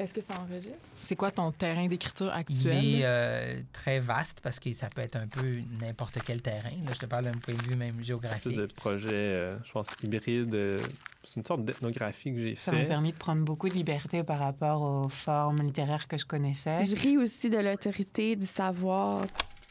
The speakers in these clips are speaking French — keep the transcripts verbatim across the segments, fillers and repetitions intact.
Est-ce que ça enregistre? C'est quoi ton terrain d'écriture actuel? Il est euh, très vaste parce que ça peut être un peu n'importe quel terrain. Là, je te parle d'un point de vue même géographique. De projet, euh, je pense, hybride. Euh, c'est une sorte d'ethnographie que j'ai fait. Ça m'a permis de prendre beaucoup de liberté par rapport aux formes littéraires que je connaissais. Je ris aussi de l'autorité, du savoir.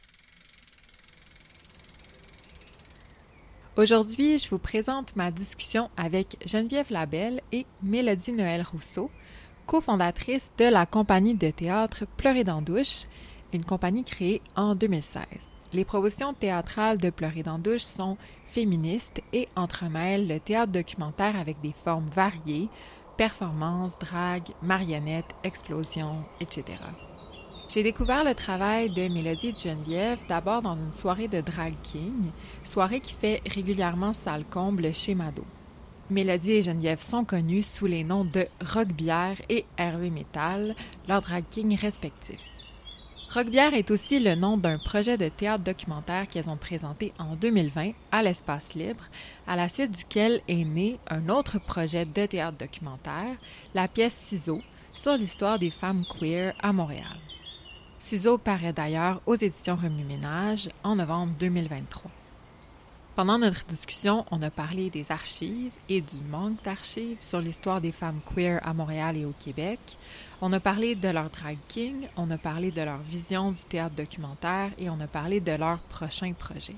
Aujourd'hui, je vous présente ma discussion avec Geneviève Labelle et Mélodie Noël-Rousseau, cofondatrices de la compagnie de théâtre Pleurer dans douche, une compagnie créée en deux mille seize. Les propositions théâtrales de Pleurer dans douche sont féministes et entremêlent le théâtre documentaire avec des formes variées, performances, drague, marionnettes, explosions, et cetera. J'ai découvert le travail de Mélodie et de Geneviève d'abord dans une soirée de Drag King, soirée qui fait régulièrement salle comble chez Mado. Mélodie et Geneviève sont connues sous les noms de Roquebière et Hervé Métal, leurs Drag King respectifs. Roquebière est aussi le nom d'un projet de théâtre documentaire qu'elles ont présenté en deux mille vingt à l'Espace Libre, à la suite duquel est né un autre projet de théâtre documentaire, la pièce Ciseaux, sur l'histoire des femmes queer à Montréal. Ciseaux paraît d'ailleurs aux éditions Remue-Ménage en novembre deux mille vingt-trois. Pendant notre discussion, on a parlé des archives et du manque d'archives sur l'histoire des femmes queer à Montréal et au Québec. On a parlé de leur drag king, on a parlé de leur vision du théâtre documentaire et on a parlé de leur prochain projet.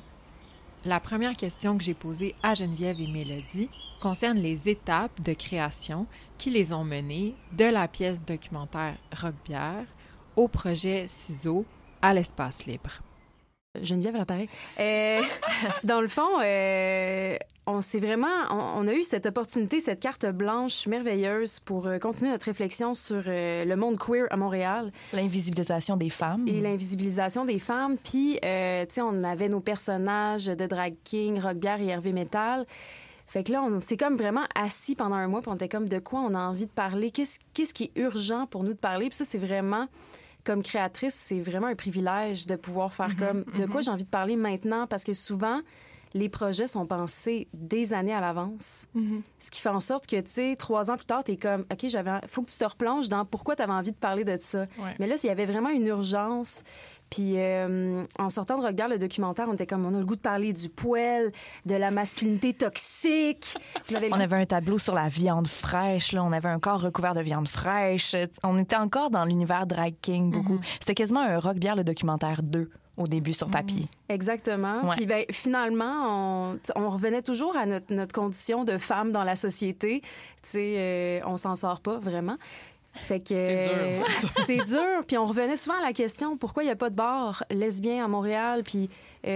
La première question que j'ai posée à Geneviève et Mélodie concerne les étapes de création qui les ont menées de la pièce documentaire Roquebière au projet Ciseaux à l'Espace Libre. Geneviève, à l'appareil. Euh, dans le fond, euh, on s'est vraiment... On, on a eu cette opportunité, cette carte blanche merveilleuse pour euh, continuer notre réflexion sur euh, le monde queer à Montréal. L'invisibilisation des femmes. Et l'invisibilisation des femmes. Puis, euh, tu sais, on avait nos personnages de Drag King, Roquebière et Hervé Métal. Fait que là, on s'est comme vraiment assis pendant un mois, puis on était comme de quoi on a envie de parler, qu'est-ce, qu'est-ce qui est urgent pour nous de parler. Puis ça, c'est vraiment... Comme créatrice, c'est vraiment un privilège de pouvoir faire mm-hmm, comme de quoi mm-hmm. j'ai envie de parler maintenant, parce que souvent, les projets sont pensés des années à l'avance. Mm-hmm. Ce qui fait en sorte que, tu sais, trois ans plus tard, t'es comme, OK, j'avais, faut que tu te replonges dans pourquoi t'avais envie de parler de ça. Ouais. Mais là, il y avait vraiment une urgence. Puis euh, en sortant de Roquebière, le documentaire, on était comme, on a le goût de parler du poêle, de la masculinité toxique. Avait le... On avait un tableau sur la viande fraîche, là. On avait un corps recouvert de viande fraîche. On était encore dans l'univers drag king beaucoup. Mm-hmm. C'était quasiment un Roquebière, le documentaire deux au début sur papier. Exactement. Ouais. Puis ben, finalement, on, on revenait toujours à notre, notre condition de femme dans la société. Tu sais, euh, on s'en sort pas vraiment. Fait que c'est dur. C'est dur. Puis on revenait souvent à la question pourquoi il n'y a pas de bar lesbien à Montréal, puis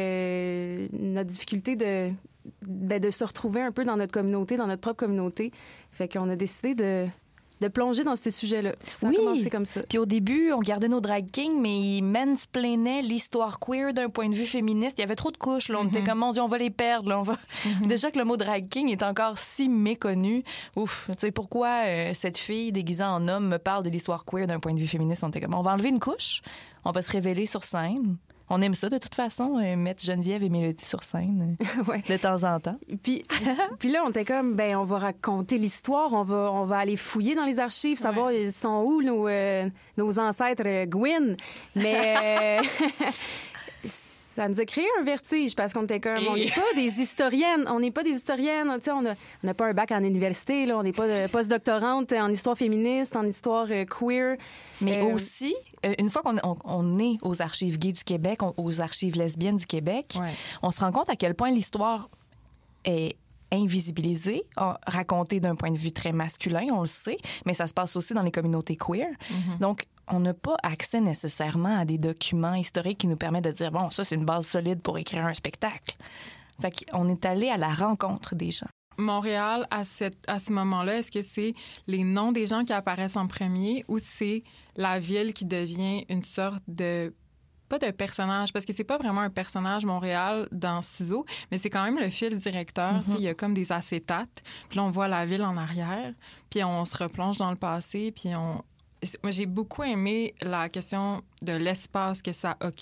euh, notre difficulté de, ben, de se retrouver un peu dans notre communauté, dans notre propre communauté. Fait qu'on a décidé de, de plonger dans ces sujets-là. Ça a oui. commencé comme ça. Puis au début, on gardait nos drag kings, mais ils mansplainaient l'histoire queer d'un point de vue féministe. Il y avait trop de couches. Là. On mm-hmm. était comme, mon Dieu, on va les perdre. Là. On va... Mm-hmm. Déjà que le mot drag king est encore si méconnu. Ouf, tu sais, pourquoi euh, cette fille déguisée en homme me parle de l'histoire queer d'un point de vue féministe? On était comme, on va enlever une couche, on va se révéler sur scène. On aime ça, de toute façon, euh, mettre Geneviève et Mélodie sur scène euh, ouais. de temps en temps. Puis, puis là, on était comme, ben on va raconter l'histoire, on va, on va aller fouiller dans les archives, savoir ouais. ils sont où nos, euh, nos ancêtres euh, Gwyn. Mais... ça nous a créé un vertige parce qu'on était comme, et... on n'est pas des historiennes, on n'est pas des historiennes, tu sais, on n'a on a pas un bac en université, là, on n'est pas post-doctorante en histoire féministe, en histoire euh, queer. Mais euh... aussi, euh, une fois qu'on on, on est aux archives gays du Québec, on, aux archives lesbiennes du Québec, ouais. on se rend compte à quel point l'histoire est invisibilisée, racontée d'un point de vue très masculin, on le sait, mais ça se passe aussi dans les communautés queer. Mm-hmm. Donc, on n'a pas accès nécessairement à des documents historiques qui nous permettent de dire, bon, ça, c'est une base solide pour écrire un spectacle. Fait qu'on est allé à la rencontre des gens. Montréal, à, cette, à ce moment-là, est-ce que c'est les noms des gens qui apparaissent en premier ou c'est la ville qui devient une sorte de... pas de personnage, parce que c'est pas vraiment un personnage Montréal dans Ciseaux, mais c'est quand même le fil directeur. Mm-hmm. Il y a comme des acétates, puis là, on voit la ville en arrière, puis on se replonge dans le passé, puis on... Moi, j'ai beaucoup aimé la question de l'espace que ça occupe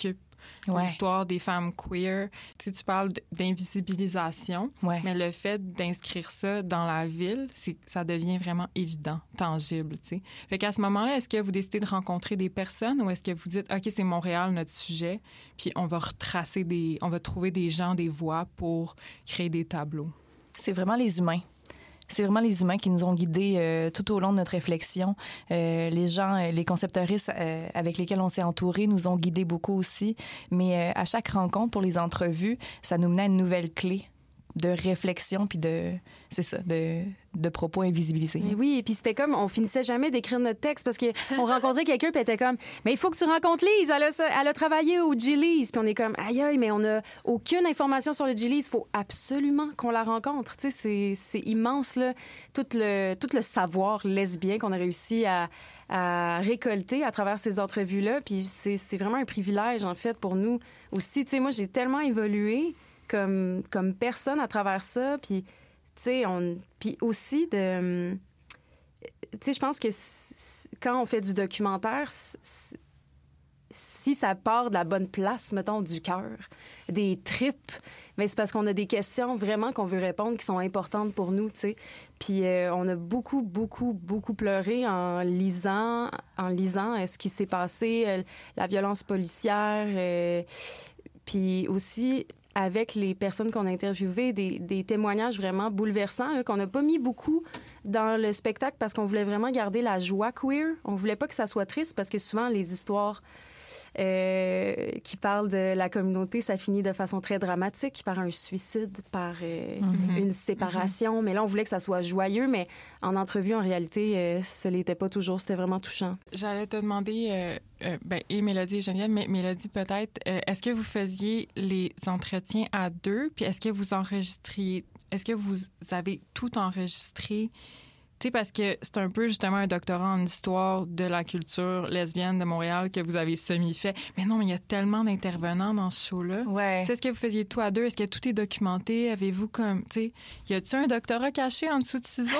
Ouais. l'histoire des femmes queer. Tu sais, tu parles d'invisibilisation, Ouais. mais le fait d'inscrire ça dans la ville, c'est, ça devient vraiment évident, tangible, tu sais. Fait qu'à ce moment-là, est-ce que vous décidez de rencontrer des personnes ou est-ce que vous dites, OK, c'est Montréal, notre sujet, puis on va retracer des... on va trouver des gens, des voix pour créer des tableaux? C'est vraiment les humains. C'est vraiment les humains qui nous ont guidés euh, tout au long de notre réflexion. Euh, les gens, euh, les concepteuristes euh, avec lesquels on s'est entourés nous ont guidés beaucoup aussi. Mais euh, à chaque rencontre, pour les entrevues, ça nous menait à une nouvelle clé de réflexion puis de, c'est ça, de, de propos invisibilisés. Mais oui, et puis c'était comme, on finissait jamais d'écrire notre texte parce qu'on rencontrait quelqu'un puis elle était comme, mais il faut que tu rencontres Lise, elle a, ça- elle a travaillé au Gillies. Puis on est comme, aïe aïe, mais on n'a aucune information sur le Gillies, il faut absolument qu'on la rencontre. Tu sais, c'est, c'est immense, là, tout le, tout le savoir lesbien qu'on a réussi à, à récolter à travers ces entrevues-là. Puis c'est, c'est vraiment un privilège, en fait, pour nous aussi. Tu sais, moi, j'ai tellement évolué comme, comme personne à travers ça, puis... Tu sais, on... Puis aussi, de... Tu sais, je pense que c- quand on fait du documentaire, c- c- si ça part de la bonne place, mettons, du cœur, des tripes, bien, c'est parce qu'on a des questions vraiment qu'on veut répondre qui sont importantes pour nous, tu sais. Puis euh, on a beaucoup, beaucoup, beaucoup pleuré en lisant, en lisant euh, ce qui s'est passé, euh, la violence policière, euh, puis aussi... avec les personnes qu'on a interviewées, des, des témoignages vraiment bouleversants là, qu'on n'a pas mis beaucoup dans le spectacle parce qu'on voulait vraiment garder la joie queer. On voulait pas que ça soit triste parce que souvent, les histoires euh, qui parlent de la communauté, ça finit de façon très dramatique par un suicide, par euh, Mm-hmm. une séparation. Mm-hmm. Mais là, on voulait que ça soit joyeux, mais en entrevue, en réalité, euh, ce l'était pas toujours. C'était vraiment touchant. J'allais te demander, euh, euh, ben, et Mélodie et Geneviève, mais Mélodie peut-être, euh, est-ce que vous faisiez les entretiens à deux, puis est-ce que vous enregistriez, est-ce que vous avez tout enregistré? Tu sais, parce que c'est un peu justement un doctorat en histoire de la culture lesbienne de Montréal que vous avez semi-fait. Mais non, mais il y a tellement d'intervenants dans ce show-là. Ouais. Tu sais, est-ce que vous faisiez tout à deux? Est-ce que tout est documenté? Avez-vous comme, tu sais, y a-tu un doctorat caché en dessous de ciseaux?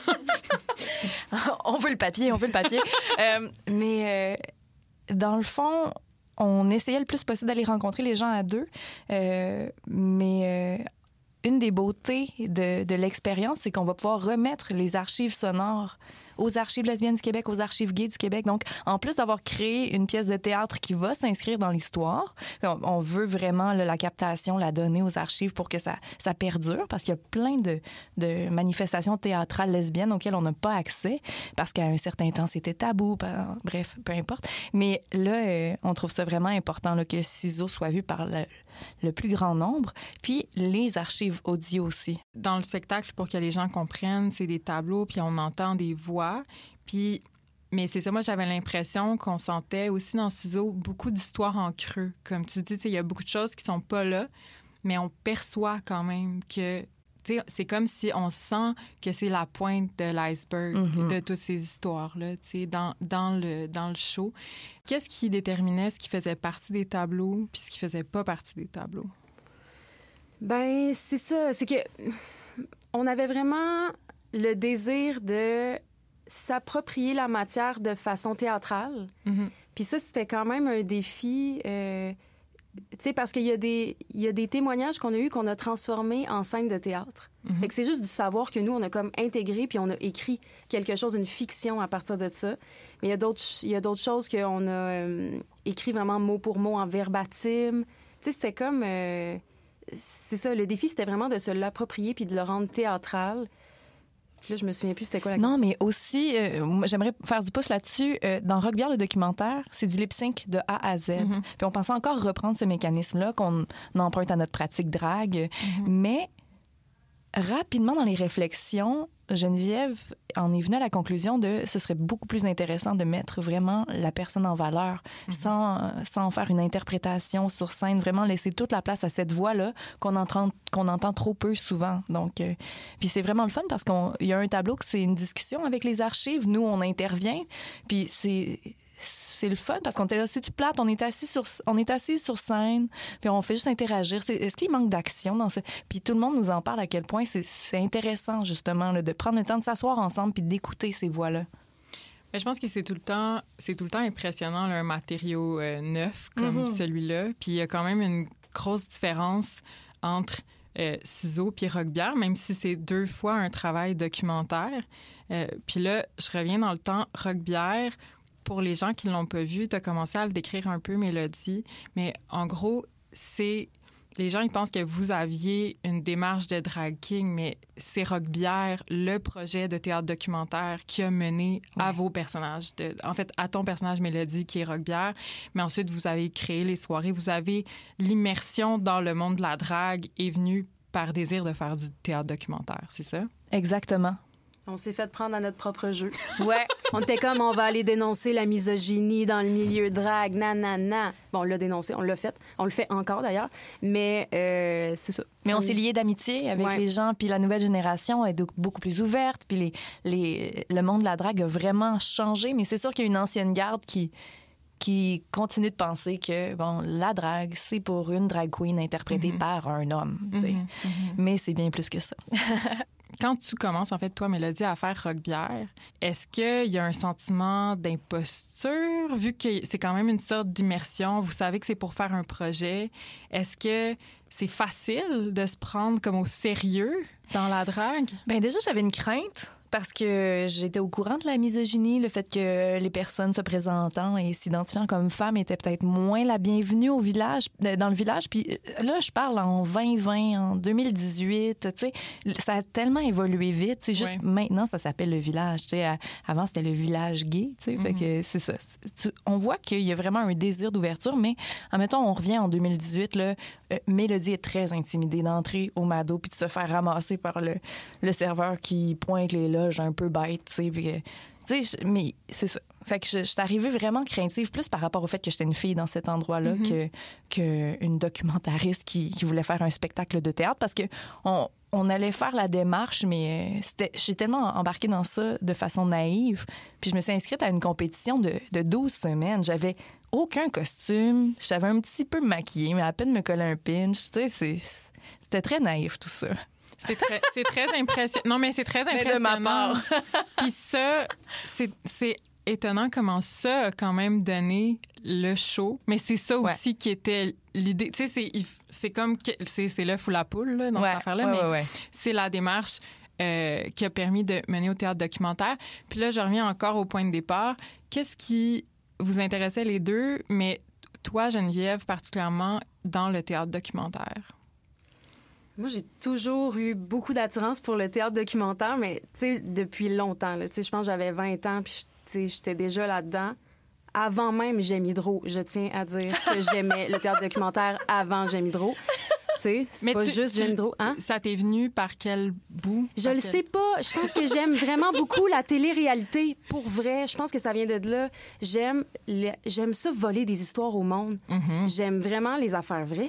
On veut le papier, on veut le papier. euh, mais euh, dans le fond, on essayait le plus possible d'aller rencontrer les gens à deux. Euh, mais... Euh, une des beautés de, de l'expérience, c'est qu'on va pouvoir remettre les archives sonores aux Archives lesbiennes du Québec, aux Archives gays du Québec. Donc, en plus d'avoir créé une pièce de théâtre qui va s'inscrire dans l'histoire, on, on veut vraiment là, la captation, la donner aux archives pour que ça, ça perdure, parce qu'il y a plein de, de manifestations théâtrales lesbiennes auxquelles on n'a pas accès, parce qu'à un certain temps, c'était tabou, pas, bref, peu importe. Mais là, euh, on trouve ça vraiment important là, que Ciseaux soit vu par le, le plus grand nombre, puis les archives audio aussi. Dans le spectacle, pour que les gens comprennent, c'est des tableaux, puis on entend des voix. Puis, mais c'est ça, moi, j'avais l'impression qu'on sentait aussi dans Ciseaux beaucoup d'histoires en creux. Comme tu dis, il y a beaucoup de choses qui sont pas là, mais on perçoit quand même que, tu sais, c'est comme si on sent que c'est la pointe de l'iceberg Mm-hmm. de toutes ces histoires-là, tu sais, dans, dans, le, dans le show. Qu'est-ce qui déterminait ce qui faisait partie des tableaux puis ce qui faisait pas partie des tableaux? Ben c'est ça. C'est que on avait vraiment le désir de s'approprier la matière de façon théâtrale. Mm-hmm. Puis ça, c'était quand même un défi, euh, tu sais, parce qu'il y a des, il y a des témoignages qu'on a eus qu'on a transformés en scène de théâtre. Mm-hmm. Fait que c'est juste du savoir que nous, on a comme intégré puis on a écrit quelque chose, une fiction à partir de ça. Mais il y a d'autres, il y a d'autres choses qu'on a euh, écrit vraiment mot pour mot en verbatim. Tu sais, c'était comme... Euh, c'est ça, le défi, c'était vraiment de se l'approprier puis de le rendre théâtral. Puis là, je me souviens plus c'était quoi la question. Non, mais aussi, euh, j'aimerais faire du pouce là-dessus. Euh, dans Rockbière, le documentaire, c'est du lip-sync de A à Z. Mm-hmm. Puis on pensait encore reprendre ce mécanisme-là qu'on emprunte à notre pratique drague. Mm-hmm. Mais rapidement, dans les réflexions, Geneviève en est venue à la conclusion de ce serait beaucoup plus intéressant de mettre vraiment la personne en valeur mm-hmm. sans, sans faire une interprétation sur scène, vraiment laisser toute la place à cette voix-là qu'on entend, qu'on entend trop peu souvent. Donc, euh, puis c'est vraiment le fun parce qu'il y a un tableau que c'est une discussion avec les archives. Nous, on intervient, puis c'est... c'est le fun parce qu'on était là, si tu plates, on est assis sur, on est assis sur scène, puis on fait juste interagir. C'est, est-ce qu'il manque d'action dans ce... Puis tout le monde nous en parle à quel point c'est, c'est intéressant, justement, là, de prendre le temps de s'asseoir ensemble puis d'écouter ces voix-là. Mais je pense que c'est tout le temps, c'est tout le temps impressionnant, là, un matériau euh, neuf comme mm-hmm. celui-là. Puis il y a quand même une grosse différence entre euh, ciseaux puis Roquebière, même si c'est deux fois un travail documentaire. Euh, puis là, je reviens dans le temps. Roquebière, pour les gens qui ne l'ont pas vu, tu as commencé à le décrire un peu, Mélodie, mais en gros, c'est... Les gens, ils pensent que vous aviez une démarche de drag king, mais c'est Roquebière, le projet de théâtre documentaire qui a mené ouais. à vos personnages. De, en fait, à ton personnage Mélodie, qui est Roquebière. Mais ensuite, vous avez créé les soirées. Vous avez... L'immersion dans le monde de la drague est venue par désir de faire du théâtre documentaire, c'est ça? Exactement. On s'est fait prendre à notre propre jeu. Ouais. On était comme, on va aller dénoncer la misogynie dans le milieu drague, nanana. Bon, on l'a dénoncé, on l'a fait. On le fait encore, d'ailleurs. Mais euh, c'est ça. Mais on s'est liés d'amitié avec ouais. les gens, puis la nouvelle génération est donc beaucoup plus ouverte, puis les, les, le monde de la drague a vraiment changé. Mais c'est sûr qu'il y a une ancienne garde qui... qui continue de penser que, bon, la drague, c'est pour une drag queen interprétée mm-hmm. par un homme, tu sais. Mm-hmm. Mm-hmm. Mais c'est bien plus que ça. Quand tu commences, en fait, toi, Mélodie, à faire Roquebière, est-ce qu'il y a un sentiment d'imposture, vu que c'est quand même une sorte d'immersion, vous savez que c'est pour faire un projet, est-ce que c'est facile de se prendre comme au sérieux dans la drague? Bien, déjà, j'avais une crainte parce que j'étais au courant de la misogynie, le fait que les personnes se présentant et s'identifiant comme femmes étaient peut-être moins la bienvenue au village, dans le village. Puis là, je parle en vingt vingt, en deux mille dix-huit, tu sais, ça a tellement évolué vite. C'est juste ouais. maintenant, ça s'appelle le village. Tu sais, avant, c'était le village gay, tu sais, mm-hmm. fait que c'est ça. Tu, on voit qu'il y a vraiment un désir d'ouverture, mais admettons, on revient en deux mille dix-huit, là, euh, Mélodie est très intimidée d'entrer au Mado puis de se faire ramasser par le, le serveur qui pointe les loges un peu bête, tu sais, puis que, tu sais, mais c'est ça. Fait que je, je suis arrivée vraiment craintive, plus par rapport au fait que j'étais une fille dans cet endroit-là mm-hmm. que, que une documentariste qui, qui voulait faire un spectacle de théâtre, parce que on, on allait faire la démarche, mais c'était, j'ai tellement embarqué dans ça de façon naïve, puis je me suis inscrite à une compétition de, de douze semaines. J'avais aucun costume, je savais un petit peu me maquiller, mais à peine me coller un pinch, tu sais, c'est, c'était très naïf tout ça. C'est très, c'est très impressionnant. Non, mais c'est très impressionnant. Mais de ma part. Puis ça, c'est, c'est étonnant comment ça a quand même donné le show. Mais c'est ça aussi ouais. qui était l'idée. Tu sais, c'est, c'est comme... Que, c'est, c'est l'œuf ou la poule, là, dans ouais. cette affaire-là. Ouais, mais ouais, ouais. c'est la démarche euh, qui a permis de mener au théâtre documentaire. Puis là, je reviens encore au point de départ. Qu'est-ce qui vous intéressait les deux, mais toi, Geneviève, particulièrement dans le théâtre documentaire? Moi, j'ai toujours eu beaucoup d'attirance pour le théâtre documentaire, mais tu sais, depuis longtemps. Tu sais, je pense que j'avais vingt ans, puis tu sais, j'étais déjà là-dedans. Avant même J'aime Hydro, je tiens à dire que j'aimais le théâtre documentaire avant J'aime Hydro. Tu sais, c'est mais pas tu, juste J'aime Hydro. Hein? Ça t'est venu par quel bout? Je par le quel... sais pas. Je pense que j'aime vraiment beaucoup la télé-réalité. Pour vrai, je pense que ça vient de là. J'aime, le... j'aime ça voler des histoires au monde. Mm-hmm. J'aime vraiment les affaires vraies.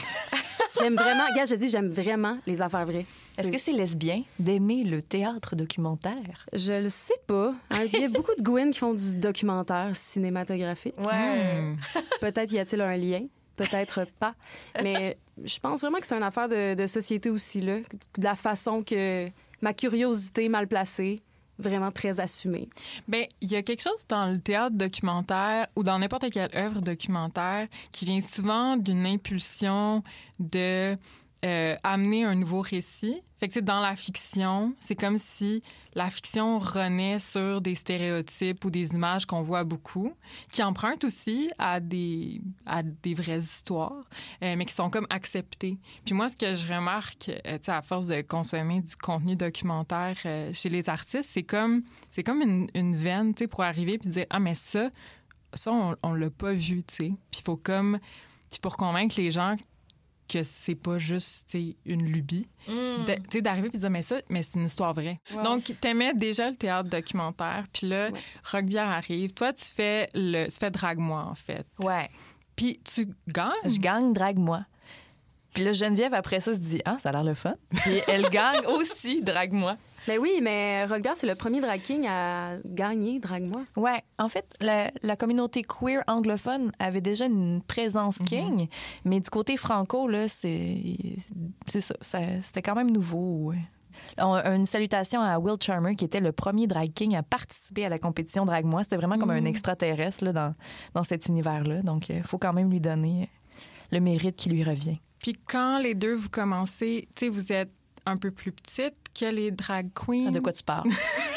J'aime vraiment... Regarde, je dis, j'aime vraiment les affaires vraies. Est-ce que c'est lesbien d'aimer le théâtre documentaire? Je le sais pas. Hein, il y a beaucoup de Gwyn qui font du documentaire cinématographique. Ouais. Hmm. Peut-être y a-t-il un lien. Peut-être pas. Mais je pense vraiment que c'est une affaire de, de société aussi, là. De la façon que ma curiosité mal placée, vraiment très assumée. Bien, il y a quelque chose dans le théâtre documentaire ou dans n'importe quelle œuvre documentaire qui vient souvent d'une impulsion de euh, amener un nouveau récit. Fait que, tu sais, dans la fiction, c'est comme si la fiction renaît sur des stéréotypes ou des images qu'on voit beaucoup, qui empruntent aussi à des, à des vraies histoires, euh, mais qui sont comme acceptées. Puis moi, ce que je remarque, euh, tu sais, à force de consommer du contenu documentaire euh, chez les artistes, c'est comme, c'est comme une, une veine, tu sais, pour arriver puis dire « Ah, mais ça, ça, on, on l'a pas vu, tu sais. » Puis il faut comme... Puis pour convaincre les gens que c'est pas juste une lubie, mm. de, d'arriver et de dire mais ça, mais c'est une histoire vraie. Wow. Donc, t'aimais déjà le théâtre documentaire, puis là, ouais. Roquebière arrive. Toi, tu fais le, tu fais Drague-moi, en fait. Ouais. Puis tu gagnes. Je gagne Drague-moi. Puis là, Geneviève, après ça, se dit « Ah, ça a l'air le fun. » Puis elle gagne aussi Drague-moi. Mais oui, mais Roquebière, c'est le premier drag king à gagner Drague-moi. Ouais, en fait, la, la communauté queer anglophone avait déjà une présence king, mm-hmm. mais du côté franco, là, c'est, c'est ça, ça, c'était quand même nouveau. Ouais. On, une salutation à Will Charmer, qui était le premier drag king à participer à la compétition Drag Moi. C'était vraiment comme mmh. un extraterrestre là, dans, dans cet univers-là. Donc, il faut quand même lui donner le mérite qui lui revient. Puis quand les deux, vous commencez, tu sais, vous êtes un peu plus petite que les drag queens. De quoi tu parles?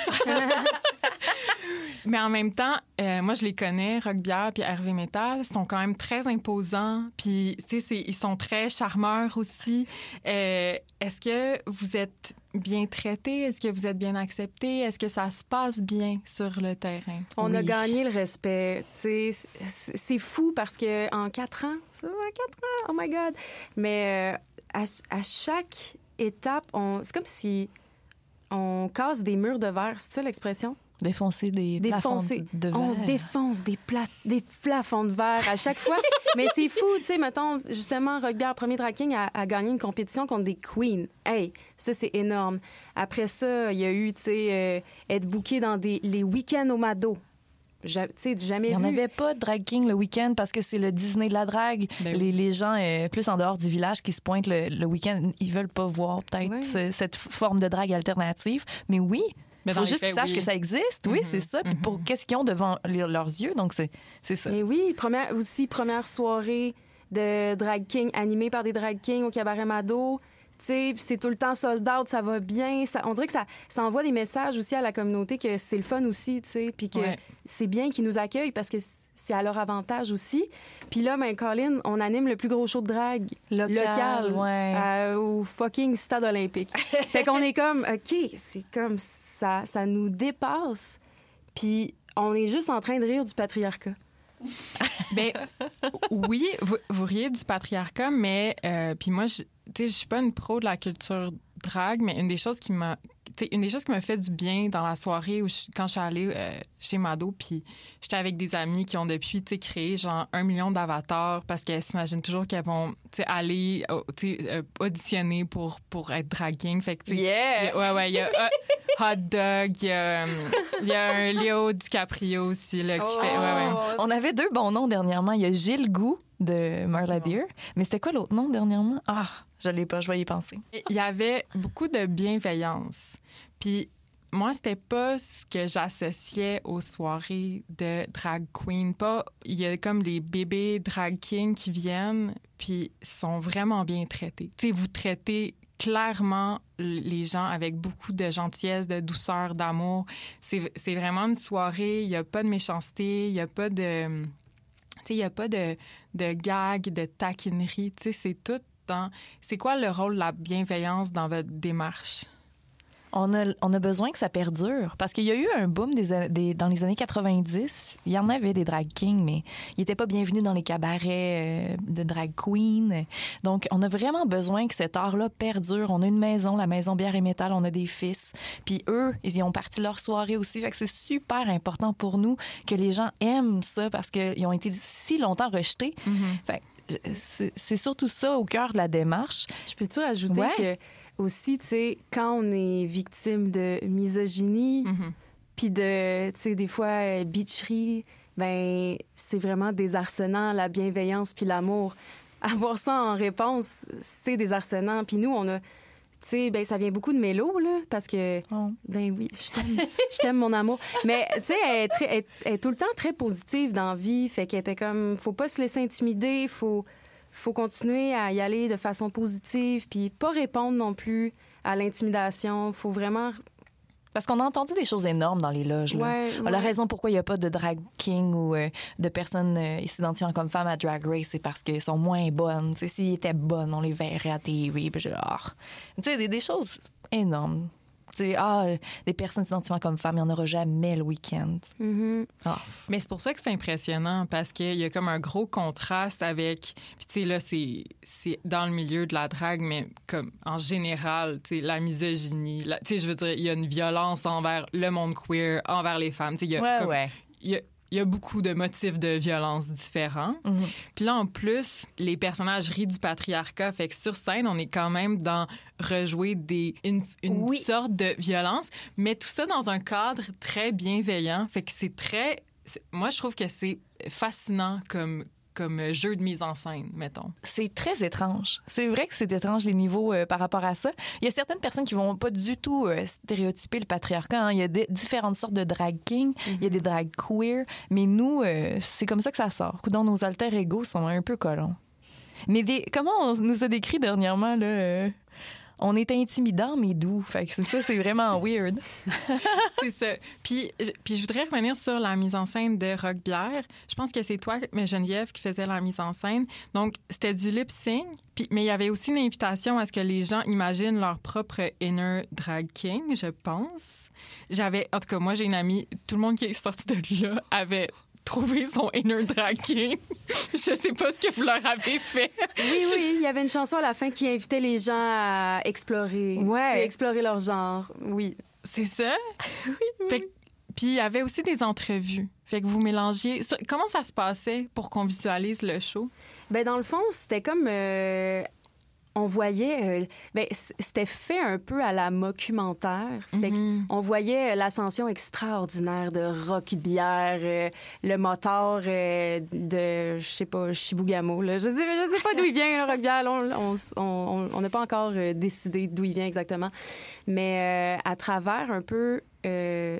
Mais en même temps, euh, moi, je les connais, Roquebière puis Hervé Métal. Ils sont quand même très imposants. Puis, tu sais, ils sont très charmeurs aussi. Euh, est-ce que vous êtes bien traités? Est-ce que vous êtes bien acceptés? Est-ce que ça se passe bien sur le terrain? On oui. a gagné le respect. Tu sais, c'est fou parce qu'en quatre ans, ça va, quatre ans, oh my God! Mais euh, à, à chaque étape, on, c'est comme si on casse des murs de verre. C'est ça l'expression? Défoncer des Défoncer. plafonds de verre. On défonce des, pla... des plafonds de verre à chaque fois. Mais c'est fou, tu sais, mettons, justement, Roquebière, premier drag king, a, a gagné une compétition contre des queens. Hey, ça, c'est énorme. Après ça, il y a eu, tu sais, euh, être booké dans des, les week-ends au Mado. Tu sais, jamais vu. Il n'y en avait pas de drag king le week-end parce que c'est le Disney de la drague. Ben les, oui. les gens, euh, plus en dehors du village, qui se pointent le, le week-end, ils veulent pas voir peut-être ouais. ce, cette forme de drague alternative. Mais oui, il faut juste qu'ils sachent oui. que ça existe. Oui, mm-hmm. c'est ça. Puis pour mm-hmm. qu'est-ce qu'ils ont devant les, leurs yeux. Donc, c'est, c'est ça. Mais oui, première, aussi, première soirée de drag king animée par des drag kings au Cabaret Mado. Tu sais, c'est tout le temps sold out, ça va bien. Ça, on dirait que ça, ça envoie des messages aussi à la communauté que c'est le fun aussi, tu sais, puis que ouais. c'est bien qu'ils nous accueillent parce que c'est à leur avantage aussi. Puis là, ben, Colin, on anime le plus gros show de drague local, local ouais. euh, au fucking stade olympique. Fait qu'on est comme, OK, c'est comme ça, ça nous dépasse. Puis on est juste en train de rire du patriarcat. Ben oui, vous, vous riez du patriarcat, mais euh, puis moi, je, tu sais, je suis pas une pro de la culture drague, mais une des choses qui m'a, tu sais, une des choses qui m'a fait du bien dans la soirée où je, quand je suis allée euh, chez Mado, puis j'étais avec des amis qui ont depuis, tu sais, créé genre un million d'avatars parce qu'elles s'imaginent toujours qu'elles vont, tu sais, aller, tu sais, euh, auditionner pour pour être drag king. Fait que, tu sais, yeah! y a, ouais, ouais, il y a uh, Hot Dog, il y a, il y a un Léo DiCaprio aussi là qui oh! fait, ouais, ouais. On avait deux bons noms dernièrement. Il y a Gilles Gou de Marla Deer. Mais c'était quoi l'autre nom dernièrement? Ah, je l'ai pas, je vais y penser. Il y avait beaucoup de bienveillance. Puis moi, c'était pas ce que j'associais aux soirées de drag queen. Pas, il y a comme les bébés drag kings qui viennent, puis sont vraiment bien traités. Tu sais, vous traitez clairement les gens avec beaucoup de gentillesse, de douceur, d'amour. C'est, c'est vraiment une soirée, il n'y a pas de méchanceté, il n'y a pas de... Tu sais, il n'y a pas de, de gag, de taquinerie. Tu sais, c'est tout dans... C'est quoi le rôle de la bienveillance dans votre démarche? On a, on a besoin que ça perdure. Parce qu'il y a eu un boom des, des, dans les années quatre-vingt-dix. Il y en avait des drag kings, mais ils n'étaient pas bienvenus dans les cabarets euh, de drag queen. Donc, on a vraiment besoin que cet art-là perdure. On a une maison, la Maison Bière et Métal, on a des fils. Puis eux, ils y ont parti leur soirée aussi. Fait que c'est super important pour nous que les gens aiment ça parce qu'ils ont été si longtemps rejetés. Mm-hmm. Fait que c'est, c'est surtout ça au cœur de la démarche. Je peux-tu ajouter ouais. que aussi, tu sais, quand on est victime de misogynie, mm-hmm. puis de, tu sais, des fois, euh, bitcherie, ben c'est vraiment désarçonnant, la bienveillance puis l'amour. Avoir ça en réponse, c'est désarçonnant. Puis nous, on a, tu sais, ben ça vient beaucoup de Mélo, là, parce que, oh. ben oui, je t'aime, je t'aime, mon amour. Mais, tu sais, elle, elle, elle est tout le temps très positive dans la vie, fait qu'elle était comme, faut pas se laisser intimider, faut... faut continuer à y aller de façon positive, puis pas répondre non plus à l'intimidation. Faut vraiment... Parce qu'on a entendu des choses énormes dans les loges. Là. Ouais, ouais. La raison pourquoi il n'y a pas de drag king ou euh, de personnes euh, s'identifiant comme femmes à Drag Race, c'est parce qu'elles sont moins bonnes. T'sais, s'ils étaient bonnes, on les verrait à T V. Puis genre... Tu sais, des, des choses énormes. T'sais, ah, des personnes s'identifiant comme femmes, il n'y en aura jamais le week-end. Mm-hmm. Ah. Mais c'est pour ça que c'est impressionnant, parce qu'il y a comme un gros contraste avec... Puis tu sais, là, c'est, c'est dans le milieu de la drague, mais comme en général, tu sais, la misogynie. Tu sais, je veux dire, il y a une violence envers le monde queer, envers les femmes. Tu sais, il y a ouais, comme... ouais. Il y a, il y a beaucoup de motifs de violence différents. Mm-hmm. Puis là, en plus, les personnages rient du patriarcat. Fait que sur scène, on est quand même dans rejouer des, une, une oui. sorte de violence, mais tout ça dans un cadre très bienveillant. Fait que c'est très... C'est, moi, je trouve que c'est fascinant comme, comme jeu de mise en scène, mettons. C'est très étrange. C'est vrai que c'est étrange, les niveaux euh, par rapport à ça. Il y a certaines personnes qui vont pas du tout euh, stéréotyper le patriarcat. Hein. Il y a des, différentes sortes de drag kings. Mm-hmm. Il y a des drag queer. Mais nous, euh, c'est comme ça que ça sort. Dans nos alter ego sont un peu colons. Mais des, comment on nous a décrit dernièrement, là... Euh... On est intimidant, mais doux. Fait que c'est ça, c'est vraiment weird. C'est ça. Puis, je, puis je voudrais revenir sur la mise en scène de Roquebière. Je pense que c'est toi, mais Geneviève, qui faisait la mise en scène. Donc, c'était du lip-sync, puis, mais il y avait aussi une invitation à ce que les gens imaginent leur propre inner drag king, je pense. J'avais... En tout cas, moi, j'ai une amie, tout le monde qui est sorti de là avait... trouver son inner drag king. Je sais pas ce que vous leur avez fait. Oui, oui, il y avait une chanson à la fin qui invitait les gens à explorer, ouais. explorer leur genre. Oui. C'est ça? Oui, oui. Fait que, puis il y avait aussi des entrevues. Fait que vous mélangiez... Comment ça se passait pour qu'on visualise le show? Ben dans le fond, c'était comme... Euh... On voyait, euh, ben, c'était fait un peu à la mockumentaire. Fait mm-hmm. On voyait l'ascension extraordinaire de Roquebière, euh, le moteur euh, de, je sais pas, Chibougamau. Là. Je sais, je sais pas d'où il vient, Roquebière. On n'a pas encore euh, décidé d'où il vient exactement. Mais euh, à travers un peu, euh,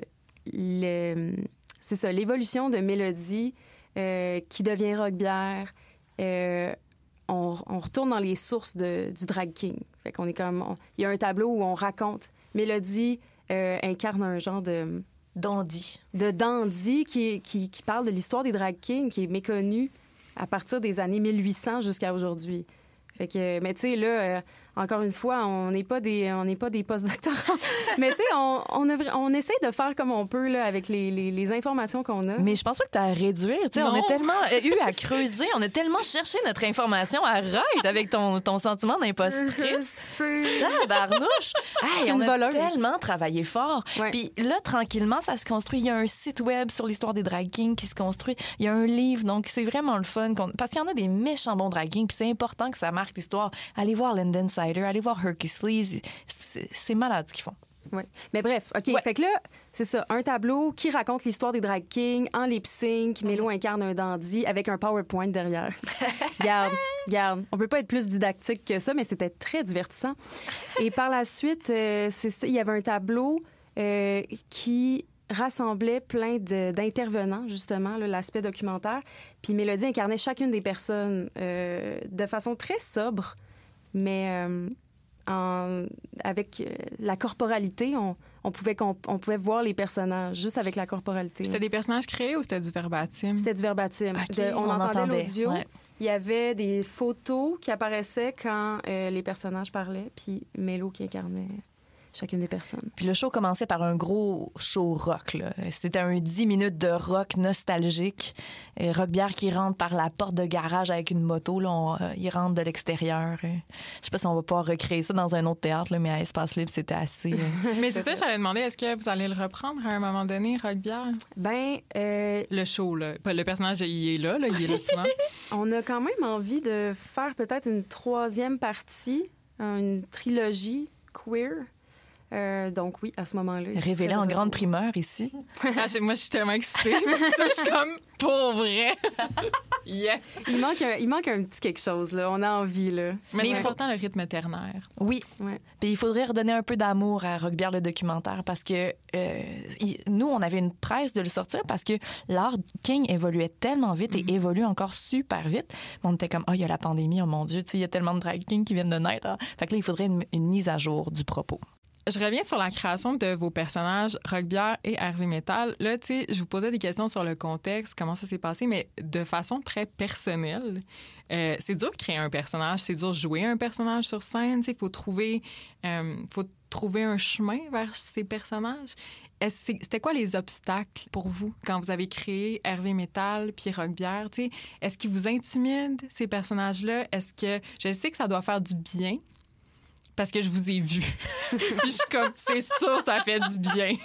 le, c'est ça, l'évolution de Mélodie euh, qui devient Roquebière. Euh, On, on retourne dans les sources de, du drag king. Fait qu'on est comme... Il y a un tableau où on raconte. Mélodie euh, incarne un genre de... Dandy. De dandy qui, qui, qui parle de l'histoire des drag kings, qui est méconnue à partir des années mille huit cents jusqu'à aujourd'hui. Fait que... Mais tu sais, là... Euh, encore une fois, on n'est pas des, on n'est pas des post-doctorants. Mais tu sais, on, on, on essaie de faire comme on peut là, avec les, les, les informations qu'on a. Mais je pense pas que tu as à réduire. Tu sais, on a tellement eu à creuser, on a tellement cherché notre information. Arrête avec ton, ton sentiment d'impostrice. Tabarnouche! Hey, on a voleuse. Tellement travaillé fort. Ouais. Puis là, tranquillement, ça se construit. Il y a un site web sur l'histoire des drag kings qui se construit. Il y a un livre. Donc, c'est vraiment le fun. Parce qu'il y en a des méchants bons drag kings. Puis c'est important que ça marque l'histoire. Allez voir Linden allez voir Herky Sleaze. C'est, c'est malade ce qu'ils font. Oui. Mais bref, OK. Ouais. Fait que là, c'est ça. Un tableau qui raconte l'histoire des drag kings en lip-sync. Mm-hmm. Mélo incarne un dandy avec un PowerPoint derrière. Garde, garde. On peut pas être plus didactique que ça, mais c'était très divertissant. Et par la suite, euh, c'est ça. Il y avait un tableau euh, qui rassemblait plein de, d'intervenants, justement, là, l'aspect documentaire. Puis Mélodie incarnait chacune des personnes euh, de façon très sobre. Mais euh, en, avec euh, la corporalité, on, on, pouvait comp- on pouvait voir les personnages juste avec la corporalité. C'était des personnages créés ou c'était du verbatim? C'était du verbatim. Okay, de, on, on entendait, entendait l'audio. ouais. Il y avait des photos qui apparaissaient quand euh, les personnages parlaient, puis Mélo qui incarnait chacune des personnes. Puis le show commençait par un gros show rock. Là. C'était un dix minutes de rock nostalgique. Et Roquebière qui rentre par la porte de garage avec une moto. Là, on, euh, il rentre de l'extérieur. Je sais pas si on va pouvoir recréer ça dans un autre théâtre, là, mais à Espace Libre, c'était assez... Euh... mais c'est ça, j'allais demander, est-ce que vous allez le reprendre à un moment donné, Roquebière? Ben... Euh... Le show, là. Le personnage, il est là, là, il est là souvent. On a quand même envie de faire peut-être une troisième partie, une trilogie queer. Euh, donc oui, à ce moment-là. Révélé en grande primeur ici. Ah, moi, je suis tellement excitée. Je suis comme, pour vrai. Yes! Il manque, un, il manque un petit quelque chose, là. On a envie, là. Mais, Mais il faut pourtant le rythme ternaire. Oui. Ouais. Puis il faudrait redonner un peu d'amour à Roquebière, le documentaire, parce que euh, il, nous, on avait une presse de le sortir parce que l'art king évoluait tellement vite et mm-hmm. évolue encore super vite. On était comme, oh, il y a la pandémie, oh mon Dieu, il y a tellement de drag kings qui viennent de naître. Hein. Fait que là, il faudrait une, une mise à jour du propos. Je reviens sur la création de vos personnages, Roquebière et Hervé Métal. Là, tu sais, je vous posais des questions sur le contexte, comment ça s'est passé, mais de façon très personnelle. Euh, c'est dur de créer un personnage, c'est dur de jouer un personnage sur scène. Il faut trouver, euh, faut trouver un chemin vers ces personnages. Est-ce, c'était quoi les obstacles pour vous quand vous avez créé Hervé Métal puis Roquebière? Tu sais, est-ce qu'ils vous intimident, ces personnages-là? Est-ce que... Je sais que ça doit faire du bien, parce que je vous ai vu. Puis je suis comme, c'est sûr, ça fait du bien.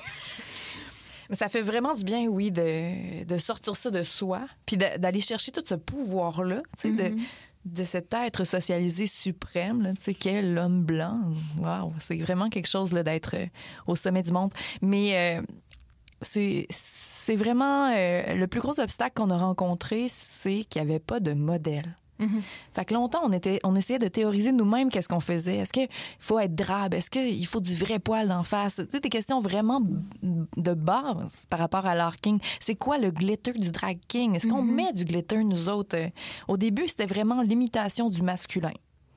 Ça fait vraiment du bien, oui, de, de sortir ça de soi, puis de, d'aller chercher tout ce pouvoir-là, tu sais, mm-hmm. de, de cet être socialisé suprême, là, tu sais, qu'est l'homme blanc. Waouh, c'est vraiment quelque chose là, d'être au sommet du monde. Mais euh, c'est... c'est vraiment euh, le plus gros obstacle qu'on a rencontré, c'est qu'il n'y avait pas de modèle. Mm-hmm. Fait que longtemps, on, était, on essayait de théoriser nous-mêmes qu'est-ce qu'on faisait. Est-ce qu'il faut être drabe? Est-ce qu'il faut du vrai poil d'en face? Tu sais, des questions vraiment de base par rapport à l'art king. C'est quoi le glitter du drag king? Est-ce qu'on mm-hmm. met du glitter, nous autres? Au début, c'était vraiment l'imitation du masculin,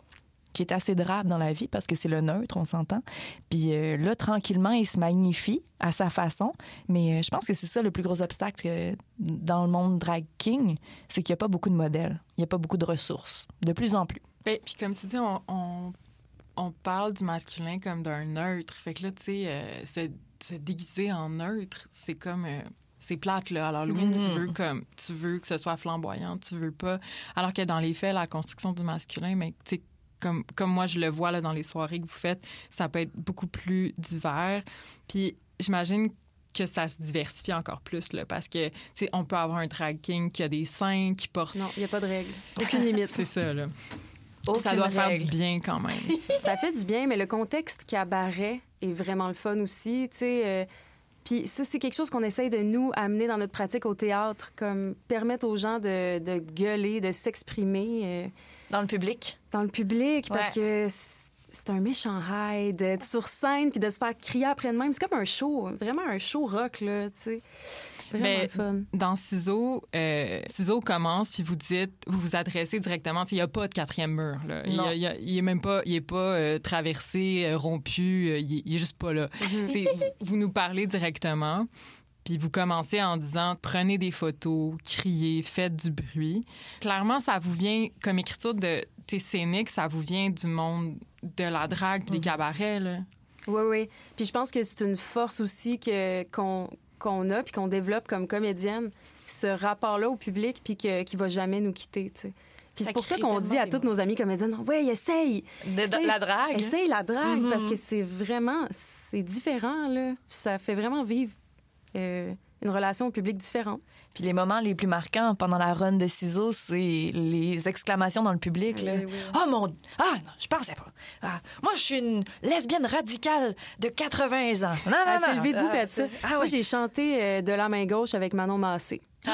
qui est assez drabe dans la vie parce que c'est le neutre, on s'entend. Puis euh, là, tranquillement, il se magnifie à sa façon. Mais euh, je pense que c'est ça le plus gros obstacle euh, dans le monde drag king, c'est qu'il n'y a pas beaucoup de modèles. Il n'y a pas beaucoup de ressources, de plus en plus. Bien, puis comme tu dis, on, on, on parle du masculin comme d'un neutre. Fait que là, tu sais, euh, se, se déguiser en neutre, c'est comme... Euh, c'est plate, là. Alors, Halloween, mm-hmm. tu veux comme tu veux que ce soit flamboyant, tu veux pas... Alors que dans les faits, la construction du masculin, mais tu sais, Comme, comme moi, je le vois là, dans les soirées que vous faites, ça peut être beaucoup plus divers. Puis j'imagine que ça se diversifie encore plus, là, parce que, tu sais, on peut avoir un drag king qui a des seins, qui porte... Non, il n'y a pas de règle. Aucune limite. C'est ça, là. Aucune ça doit règle. faire du bien quand même. Ça fait du bien, mais le contexte cabaret est vraiment le fun aussi, tu sais... Euh, puis ça, c'est quelque chose qu'on essaye de nous amener dans notre pratique au théâtre, comme permettre aux gens de, de gueuler, de s'exprimer. Euh, dans le public? Dans le public, parce ouais. que c'est un méchant high d'être sur scène puis de se faire crier après de même. C'est comme un show, vraiment un show rock, là, tu sais. Vraiment Mais le fun. Dans Ciseaux, euh, Ciseaux commence, puis vous dites, vous vous adressez directement. Il n'y a pas de quatrième mur. Là. Il, y a, il est même pas, il est pas euh, traversé, euh, rompu. Euh, il, il est juste pas là. Mm-hmm. vous, vous nous parlez directement, puis vous commencez en disant prenez des photos, criez, faites du bruit. Clairement, ça vous vient comme écriture de tes scéniques, ça vous vient du monde de la drague, puis mm-hmm. des cabarets, là. Oui, oui. Puis je pense que c'est une force aussi que qu'on qu'on a puis qu'on développe comme comédienne, ce rapport-là au public puis que, qui va jamais nous quitter, tu sais. Puis c'est pour ça qu'on dit à toutes nos amies comédiennes, « Ouais, essaye! De, essaye la drague! Essaye la drague! Mm-hmm. » Parce que c'est vraiment... C'est différent, là. Ça fait vraiment vivre euh, une relation au public différente. Puis les moments les plus marquants pendant la run de Ciseaux, c'est les exclamations dans le public. Oui, là. oui. Oh mon... Ah non, je pensais pas. Ah, moi, je suis une lesbienne radicale de quatre-vingts ans. Non, non, Elle non. s'est levée debout, ah, ça. ah, Moi, oui. j'ai chanté euh, de la main gauche avec Manon Massé. Ah.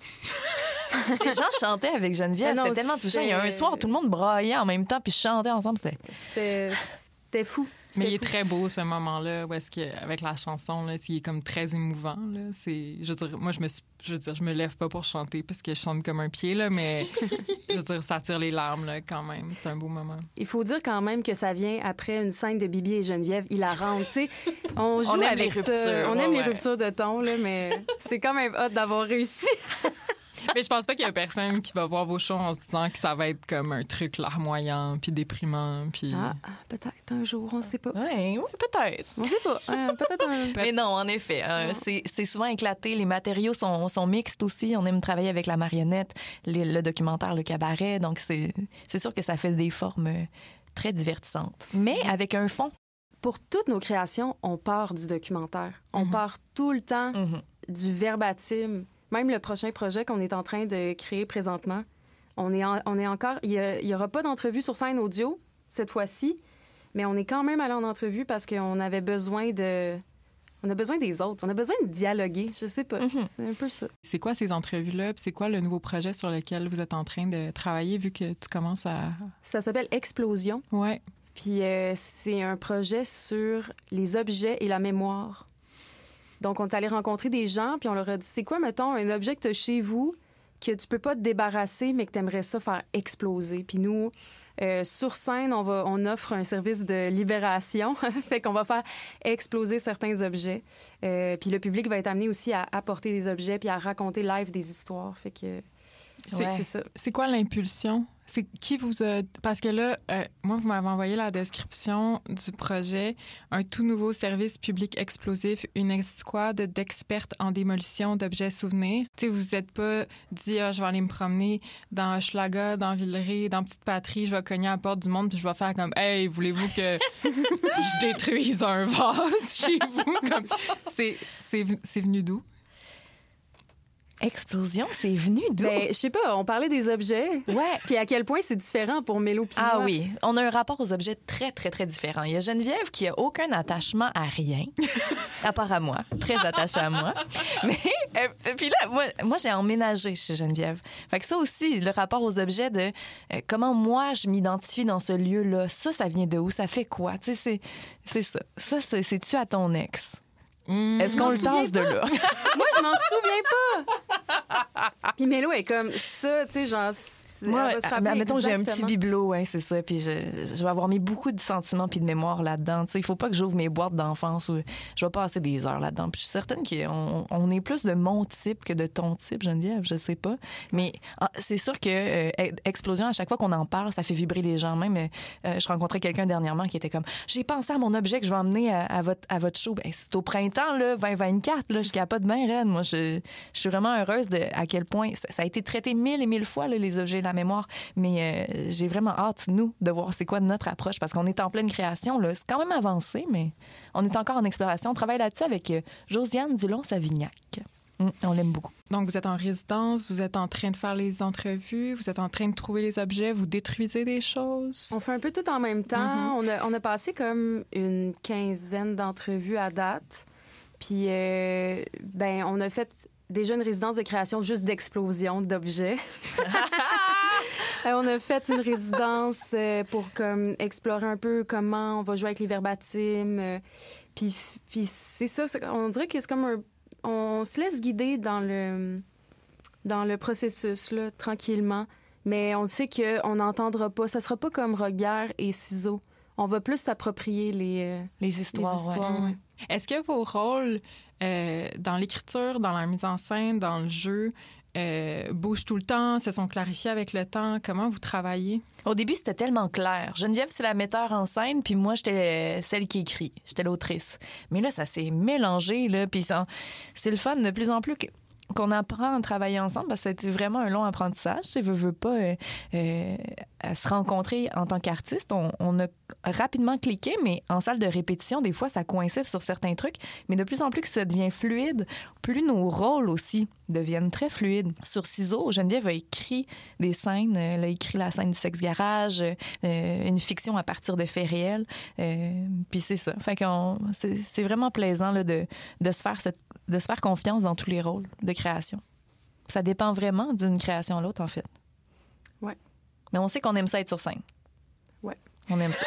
Les gens chantaient avec Geneviève. Non, c'était tellement touchant. Il y a un soir, tout le monde braillait en même temps puis chantait ensemble. C'était... C'était... C'était fou. C'était Mais il est fou. très beau, ce moment-là, où est-ce que, avec la chanson, là, il est comme très émouvant. Là. C'est, je veux dire, moi, je me, suis, je veux dire, je me lève pas pour chanter parce que je chante comme un pied, là, mais je veux dire, ça tire les larmes là, quand même. C'est un beau moment. Il faut dire quand même que ça vient après une scène de Bibi et Geneviève hilarante. Tu sais, on joue on aime avec les ça. ruptures, On ouais, aime ouais. les ruptures de ton, là, mais c'est quand même hot d'avoir réussi. Mais je pense pas qu'il y a personne qui va voir vos shows en se disant que ça va être comme un truc larmoyant, puis déprimant, puis... Ah, peut-être un jour, on sait pas. Ouais, oui, peut-être. On sait pas. Euh, peut-être un... Mais non, en effet, euh, c'est, c'est souvent éclaté. Les matériaux sont, sont mixtes aussi. On aime travailler avec la marionnette, les, le documentaire, le cabaret. Donc, c'est, c'est sûr que ça fait des formes très divertissantes. Mais avec un fond. Pour toutes nos créations, on part du documentaire. On mm-hmm. part tout le temps mm-hmm. du verbatim. Même le prochain projet qu'on est en train de créer présentement, on est, en, on est encore... Il n'y aura pas d'entrevue sur scène audio cette fois-ci, mais on est quand même allé en entrevue parce qu'on avait besoin de... On a besoin des autres. On a besoin de dialoguer. Je sais pas. Mm-hmm. C'est un peu ça. C'est quoi ces entrevues-là? Puis c'est quoi le nouveau projet sur lequel vous êtes en train de travailler vu que tu commences à... Ça s'appelle Explosion. Ouais. Puis euh, c'est un projet sur les objets et la mémoire. Donc, on est allé rencontrer des gens, puis on leur a dit, c'est quoi, mettons, un objet que tu as chez vous que tu peux pas te débarrasser, mais que tu aimerais ça faire exploser. Puis nous, euh, sur scène, on, va, on offre un service de libération, fait qu'on va faire exploser certains objets. Euh, puis le public va être amené aussi à apporter des objets puis à raconter live des histoires. Fait que c'est, ouais. c'est ça. C'est quoi l'impulsion? C'est qui vous a... Parce que là, euh, moi, vous m'avez envoyé la description du projet. Un tout nouveau service public explosif, une escouade d'expertes en démolition d'objets souvenirs. Tu sais, vous vous êtes pas dit, ah, je vais aller me promener dans Hochelaga, dans Villeray, dans Petite Patrie, je vais cogner à la porte du monde, puis je vais faire comme, hey, voulez-vous que je détruise un vase chez vous? Comme... C'est, c'est, c'est venu d'où? Explosion, c'est venu d'où? Ben, je sais pas, on parlait des objets. Ouais. Puis à quel point c'est différent pour Mélo puis Ah moi. oui, on a un rapport aux objets très, très, très différent. Il y a Geneviève qui a aucun attachement à rien, à part à moi, très attachée à moi. Mais, euh, puis là, moi, moi, j'ai emménagé chez Geneviève. Fait que ça aussi, le rapport aux objets de euh, comment moi, je m'identifie dans ce lieu-là, ça, ça vient de où? Ça fait quoi? Tu sais, c'est, c'est ça. Ça, c'est, c'est-tu à ton ex? Mmh. Est-ce qu'on le tasse de là? Moi, je m'en souviens pas. Puis Mélo est comme ça, tu sais, genre... Moi, elle va se rappeler admettons, j'ai un petit exactement. bibelot, ouais, c'est ça. Puis je, je vais avoir mis beaucoup de sentiments puis de mémoire là-dedans. Tu sais, il faut pas que j'ouvre mes boîtes d'enfance où je vais passer des heures là-dedans. Puis je suis certaine qu'on on est plus de mon type que de ton type, Geneviève, je sais pas. Mais ah, c'est sûr que euh, Explosion, à chaque fois qu'on en parle, ça fait vibrer les gens. Même, euh, je rencontrais quelqu'un dernièrement qui était comme « J'ai pensé à mon objet que je vais emmener à, à, votre, à votre show. Ben, » C'est au printemps, là, vingt vingt-quatre, là, je capote bien raide. Moi, je, je suis vraiment heureuse de à quel point ça, ça a été traité mille et mille fois, là, les objets de la mémoire. Mais euh, j'ai vraiment hâte, nous, de voir c'est quoi notre approche, parce qu'on est en pleine création. Là. C'est quand même avancé, mais on est encore en exploration. On travaille là-dessus avec euh, Josiane Dulon-Savignac. Mmh, on l'aime beaucoup. Donc, vous êtes en résidence, vous êtes en train de faire les entrevues, vous êtes en train de trouver les objets, vous détruisez des choses. On fait un peu tout en même temps. Mm-hmm. On, a, on a passé comme une quinzaine d'entrevues à date. Puis, euh, ben, on a fait déjà une résidence de création juste d'explosion d'objets. On a fait une résidence euh, pour comme explorer un peu comment on va jouer avec les verbatims. Euh, puis, puis c'est ça, c'est, on dirait que c'est comme un... On se laisse guider dans le, dans le processus, là, tranquillement. Mais on sait qu'on n'entendra pas. Ça sera pas comme Roquebière et Ciseaux. On va plus s'approprier les, euh, les histoires. Les histoires ouais. ouais. Est-ce que vos rôles euh, dans l'écriture, dans la mise en scène, dans le jeu... Euh, bougent tout le temps, se sont clarifiés avec le temps? Comment vous travaillez? Au début, c'était tellement clair. Geneviève, c'est la metteur en scène, puis moi, j'étais celle qui écrit. J'étais l'autrice. Mais là, ça s'est mélangé, là, puis ça, c'est le fun de plus en plus que... qu'on apprend à travailler ensemble, parce que c'était vraiment un long apprentissage. Tu sais, veux, veux pas euh, euh, à se rencontrer en tant qu'artiste. On, on a rapidement cliqué, mais en salle de répétition, des fois, ça coinçait sur certains trucs. Mais de plus en plus que ça devient fluide, plus nos rôles aussi deviennent très fluides. Sur Ciseaux, Geneviève a écrit des scènes. Elle a écrit la scène du sexe garage, euh, une fiction à partir de faits réels. Euh, Puis c'est ça. Fait qu'on, c'est, c'est vraiment plaisant là, de, de, se faire cette, de se faire confiance dans tous les rôles de création. Ça dépend vraiment d'une création à l'autre, en fait. Ouais. Mais on sait qu'on aime ça être sur scène. Ouais. On aime ça.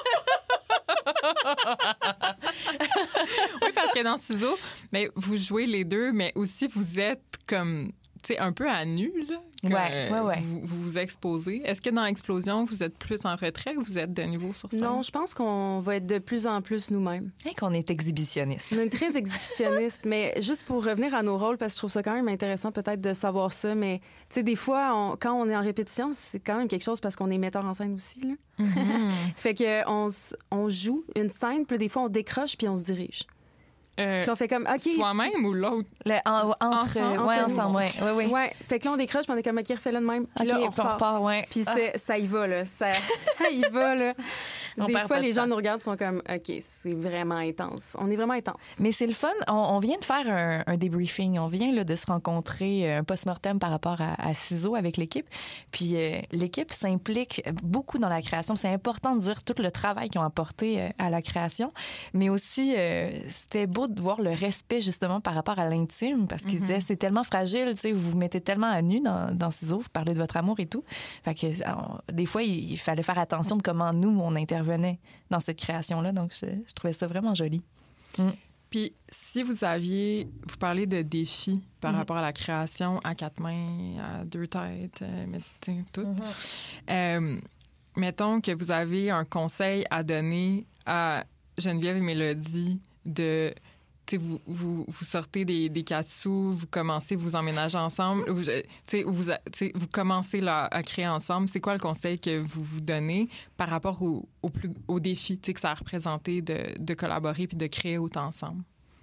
Oui, parce que dans Ciseaux, mais vous jouez les deux, mais aussi vous êtes comme, tu sais, un peu à nu, là. Ouais, ouais, ouais. Vous, vous vous exposez. Est-ce que dans Explosion, vous êtes plus en retrait ou vous êtes de nouveau sur scène? Non, je pense qu'on va être de plus en plus nous-mêmes. Et qu'on est exhibitionniste. On est très exhibitionniste, mais juste pour revenir à nos rôles, parce que je trouve ça quand même intéressant peut-être de savoir ça, mais tu sais, des fois, on, quand on est en répétition, c'est quand même quelque chose parce qu'on est metteur en scène aussi, là. Mm-hmm. Fait qu'on on joue une scène, puis des fois, on décroche, puis on se dirige. Euh, puis on fait comme, OK. Soi-même ou l'autre? Le, en, entre, ensemble, ouais, entre ensemble, ouais, ouais, ouais. Ouais. Fait que là, on décroche, puis on est comme, OK, refais-le de même. Puis OK, là, on on repart. repart, ouais. Puis Ah. c'est, ça y va, là. Ça, ça y va, là. On Des perd fois, pas de les gens temps. nous regardent, sont comme, OK, c'est vraiment intense. On est vraiment intense. Mais c'est le fun. On, on vient de faire un, un débriefing. On vient là, de se rencontrer, un post-mortem par rapport à, à Ciseaux avec l'équipe. Puis euh, l'équipe s'implique beaucoup dans la création. C'est important de dire tout le travail qu'ils ont apporté euh, à la création. Mais aussi, euh, c'était beau de voir le respect justement par rapport à l'intime, parce qu'ils mm-hmm. disaient c'est tellement fragile, tu sais, vous vous mettez tellement à nu dans, dans Ciseaux, vous parlez de votre amour et tout. Fait que alors, des fois, il, il fallait faire attention de comment nous, on intervenait dans cette création-là. Donc, je, je trouvais ça vraiment joli. Mm. Puis, si vous aviez... Vous parlez de défis par Mm-hmm. rapport à la création à quatre mains, à deux têtes, euh, mais, tout. Mm-hmm. Euh, mettons que vous avez un conseil à donner à Geneviève et Mélodie de... Vous, vous, vous sortez des, des quatre sous, vous commencez, vous emménagez ensemble, vous, vous, vous commencez là, à créer ensemble. C'est quoi le conseil que vous vous donnez par rapport au, au, plus, au défi que ça a représenté de, de collaborer puis de créer autant ensemble?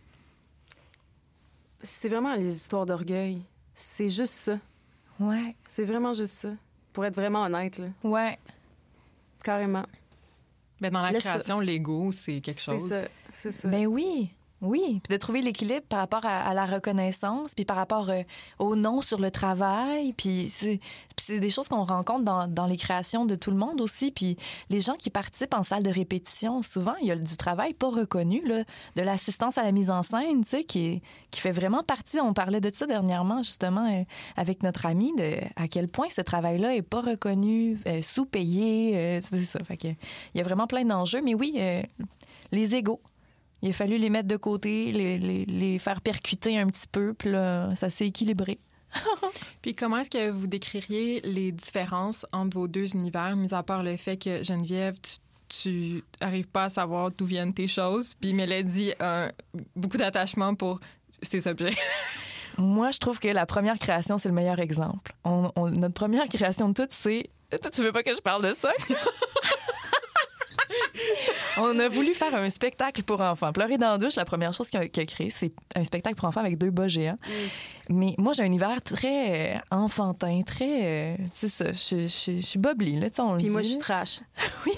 C'est vraiment les histoires d'orgueil. C'est juste ça. Ouais. C'est vraiment juste ça. Pour être vraiment honnête, là. Ouais. Carrément. Ben dans la Laisse création, ça. l'ego, c'est quelque c'est chose. Ça. C'est ça. Ben oui. Oui, puis de trouver l'équilibre par rapport à, à la reconnaissance, puis par rapport euh, au non sur le travail, puis c'est, puis c'est des choses qu'on rencontre dans, dans les créations de tout le monde aussi, puis les gens qui participent en salle de répétition, souvent, il y a du travail pas reconnu, là, de l'assistance à la mise en scène, tu sais, qui, est, qui fait vraiment partie, on parlait de ça dernièrement, justement, euh, avec notre ami, de à quel point ce travail-là est pas reconnu, euh, sous-payé, euh, c'est ça, fait que il y a vraiment plein d'enjeux, mais oui, euh, les égos. Il a fallu les mettre de côté, les, les, les faire percuter un petit peu, puis là, ça s'est équilibré. Puis comment est-ce que vous décririez les différences entre vos deux univers, mis à part le fait que Geneviève, tu tu n'arrives pas à savoir d'où viennent tes choses, puis Mélodie a beaucoup d'attachement pour ces objets? Moi, je trouve que la première création, c'est le meilleur exemple. On, on, notre première création de toutes, c'est... Tu veux pas que je parle de ça? On a voulu faire un spectacle pour enfants. Pleurer dans la douche, la première chose qu'il a, qu'il a créé, c'est un spectacle pour enfants avec deux bas géants. Mm. Mais moi, j'ai un univers très euh, enfantin, très... Euh, c'est ça, je, je, je suis bubbly, là, tu sais, on le dit. Puis moi, je suis trash. Oui.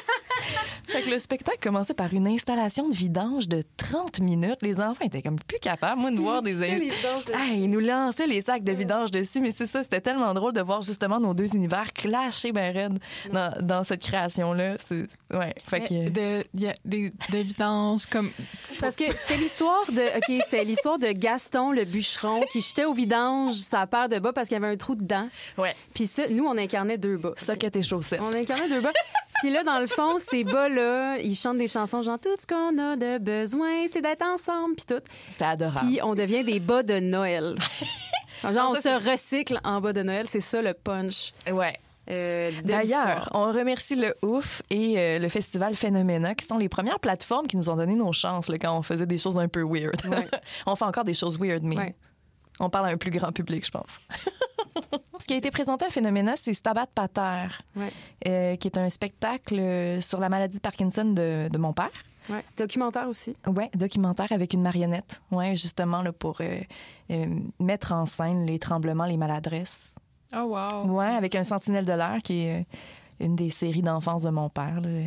Fait que le spectacle commençait par une installation de vidange de trente minutes. Les enfants étaient comme plus capables, moi, de voir des... Ah, ils nous lançaient les sacs de vidange dessus, mais c'est ça, c'était tellement drôle de voir justement nos deux univers clasher ben raide dans, dans cette création-là. C'est... Ouais, fait que... De, de, de, de vidange, comme... C'est parce que c'était l'histoire de... OK, c'était l'histoire de Gaston, le bûcheron, qui jetait au vidange sa paire de bas parce qu'il y avait un trou dedans. Ouais. Puis ça, nous, on incarnait deux bas. Socket et chaussettes. On incarnait deux bas. Puis là, dans le fond, ces bas-là, ils chantent des chansons genre « Tout ce qu'on a de besoin, c'est d'être ensemble », puis tout. C'était adorable. Puis on devient des bas de Noël. Genre, non, on ça, se c'est... recycle en bas de Noël. C'est ça, le punch. Ouais. Euh, D'ailleurs, on remercie le Ouf et euh, le festival Phénoména, qui sont les premières plateformes qui nous ont donné nos chances là, quand on faisait des choses un peu weird. Ouais. On fait encore des choses weird, mais ouais. On parle à un plus grand public, je pense. Ce qui a été présenté à Phénoména, c'est Stabat Pater, ouais. euh, qui est un spectacle sur la maladie de Parkinson de, de mon père. Ouais. Documentaire aussi. Oui, documentaire avec une marionnette, ouais, justement là, pour euh, euh, mettre en scène les tremblements, les maladresses. Oh wow! Oui, avec un Sentinelle de l'air, qui est euh, une des séries d'enfance de mon père. Là.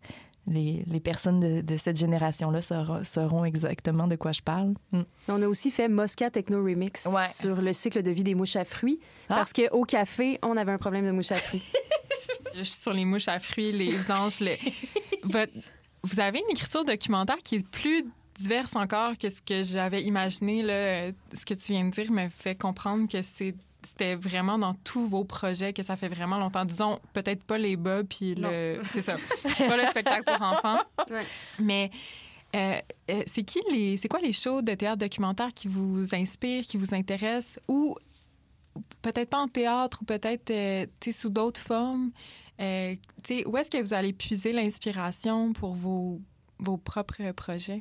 Les, les personnes de, de cette génération-là sauront, sauront exactement de quoi je parle. Mm. On a aussi fait Mosca Techno Remix ouais. sur le cycle de vie des mouches à fruits, ah. parce qu'au café, on avait un problème de mouches à fruits. Je suis sur les mouches à fruits, les vidanges. Les... Votre... Vous avez une écriture documentaire qui est plus diverse encore que ce que j'avais imaginé. Là. Ce que tu viens de dire me fait comprendre que c'est c'était vraiment dans tous vos projets, que ça fait vraiment longtemps. Disons, peut-être pas les bas, puis le... C'est ça. Pas le spectacle pour enfants. Ouais. Mais euh, euh, c'est qui les... C'est quoi les shows de théâtre documentaire qui vous inspirent, qui vous intéressent? Ou peut-être pas en théâtre, ou peut-être euh, sous d'autres formes? Euh, où est-ce que vous allez puiser l'inspiration pour vos, vos propres projets?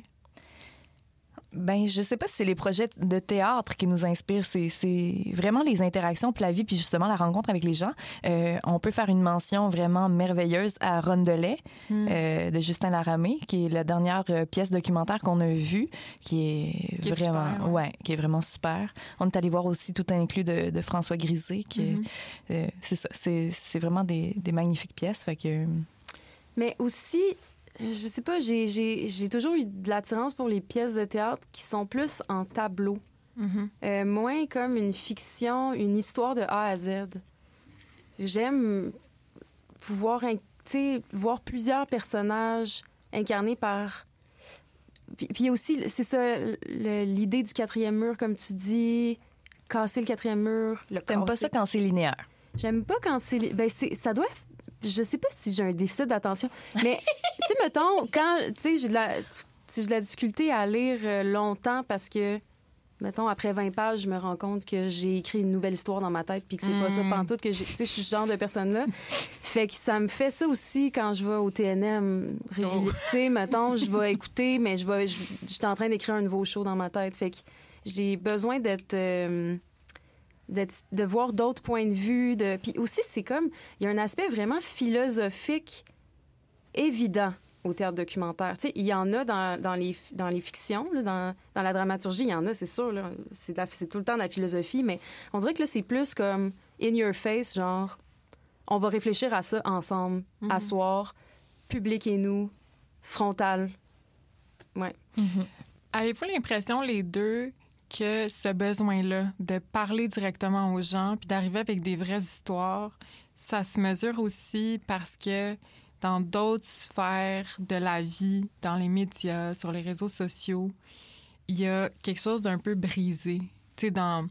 Ben, je sais pas si c'est les projets de théâtre qui nous inspirent. C'est, c'est vraiment les interactions, puis la vie, puis justement la rencontre avec les gens. Euh, on peut faire une mention vraiment merveilleuse à Rondelet mm. euh, de Justin Laramé, qui est la dernière euh, pièce documentaire qu'on a vue, qui est qui vraiment, est super, ouais. ouais, qui est vraiment super. On est allé voir aussi Tout inclus de, de François Grisé, qui mm-hmm. est, euh, c'est ça, c'est, c'est vraiment des, des magnifiques pièces. Fait que... Mais aussi. Je sais pas, j'ai, j'ai, j'ai toujours eu de l'attirance pour les pièces de théâtre qui sont plus en tableau. Mm-hmm. Euh, moins comme une fiction, une histoire de A à Z. J'aime pouvoir voir plusieurs personnages incarnés par... Puis, puis aussi, c'est ça, le, l'idée du quatrième mur, comme tu dis, casser le quatrième mur. Le T'aimes pas ça quand c'est linéaire? J'aime pas quand c'est... Ben, c'est, ça doit... Je sais pas si j'ai un déficit d'attention, mais tu sais, mettons, quand, tu sais, j'ai de la, j'ai de la difficulté à lire longtemps parce que, mettons, après vingt pages, je me rends compte que j'ai écrit une nouvelle histoire dans ma tête puis que c'est mmh. pas ça pantoute, que j'ai, tu sais, je suis ce genre de personne-là. Fait que ça me fait ça aussi quand je vais au T N M régulier. Oh. Tu sais, mettons, je vais écouter, mais je vais, je, je suis en train d'écrire un nouveau show dans ma tête. Fait que j'ai besoin d'être... Euh, De, de voir d'autres points de vue. De... Puis aussi, c'est comme... Il y a un aspect vraiment philosophique évident au théâtre documentaire. Tu sais, il y en a dans, dans, les, dans les fictions, là, dans, dans la dramaturgie, il y en a, c'est sûr. Là. C'est, la, c'est tout le temps de la philosophie, mais on dirait que là, c'est plus comme in your face, genre, on va réfléchir à ça ensemble, mm-hmm. à soir, public et nous, frontal. Ouais. Mm-hmm. avez-vous l'impression, les deux, que ce besoin-là de parler directement aux gens puis d'arriver avec des vraies histoires, ça se mesure aussi parce que dans d'autres sphères de la vie, dans les médias, sur les réseaux sociaux, il y a quelque chose d'un peu brisé. Tu sais, dans...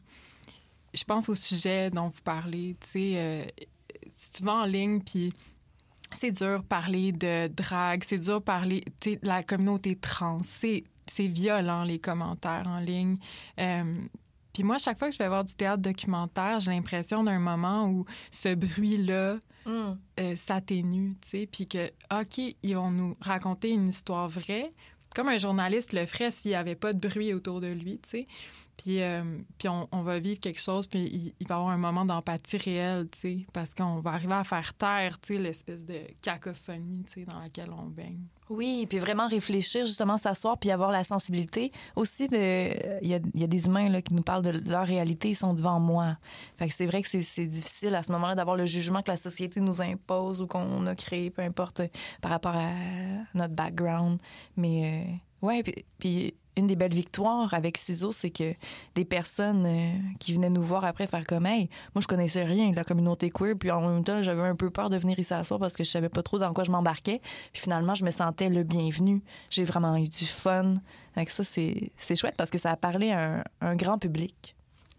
Je pense au sujet dont vous parlez, tu sais, euh, si tu vas en ligne, puis c'est dur parler de drague, c'est dur parler, tu sais, de la communauté trans, c'est, c'est violent, les commentaires en ligne. Euh, puis moi, chaque fois que je vais voir du théâtre documentaire, j'ai l'impression d'un moment où ce bruit-là mm. euh, s'atténue, tu sais, puis que, OK, ils vont nous raconter une histoire vraie, comme un journaliste le ferait s'il n'y avait pas de bruit autour de lui, tu sais. Puis, euh, puis on, on va vivre quelque chose, puis il, il va y avoir un moment d'empathie réelle, tu sais, parce qu'on va arriver à faire taire, tu sais, l'espèce de cacophonie, tu sais, dans laquelle on baigne. Oui, puis vraiment réfléchir, justement, s'asseoir, puis avoir la sensibilité. Aussi, de, il y a, il y a des humains là, qui nous parlent de leur réalité, ils sont devant moi. Fait que c'est vrai que c'est, c'est difficile à ce moment-là d'avoir le jugement que la société nous impose ou qu'on a créé, peu importe, par rapport à notre background. Mais, euh, ouais, puis... puis une des belles victoires avec Ciseaux, c'est que des personnes euh, qui venaient nous voir après faire comme « Hey, moi, je connaissais rien de la communauté queer, puis en même temps, j'avais un peu peur de venir ici s'asseoir parce que je savais pas trop dans quoi je m'embarquais. Puis finalement, je me sentais le bienvenu. J'ai vraiment eu du fun. » Avec ça, c'est, c'est chouette parce que ça a parlé à un, un grand public,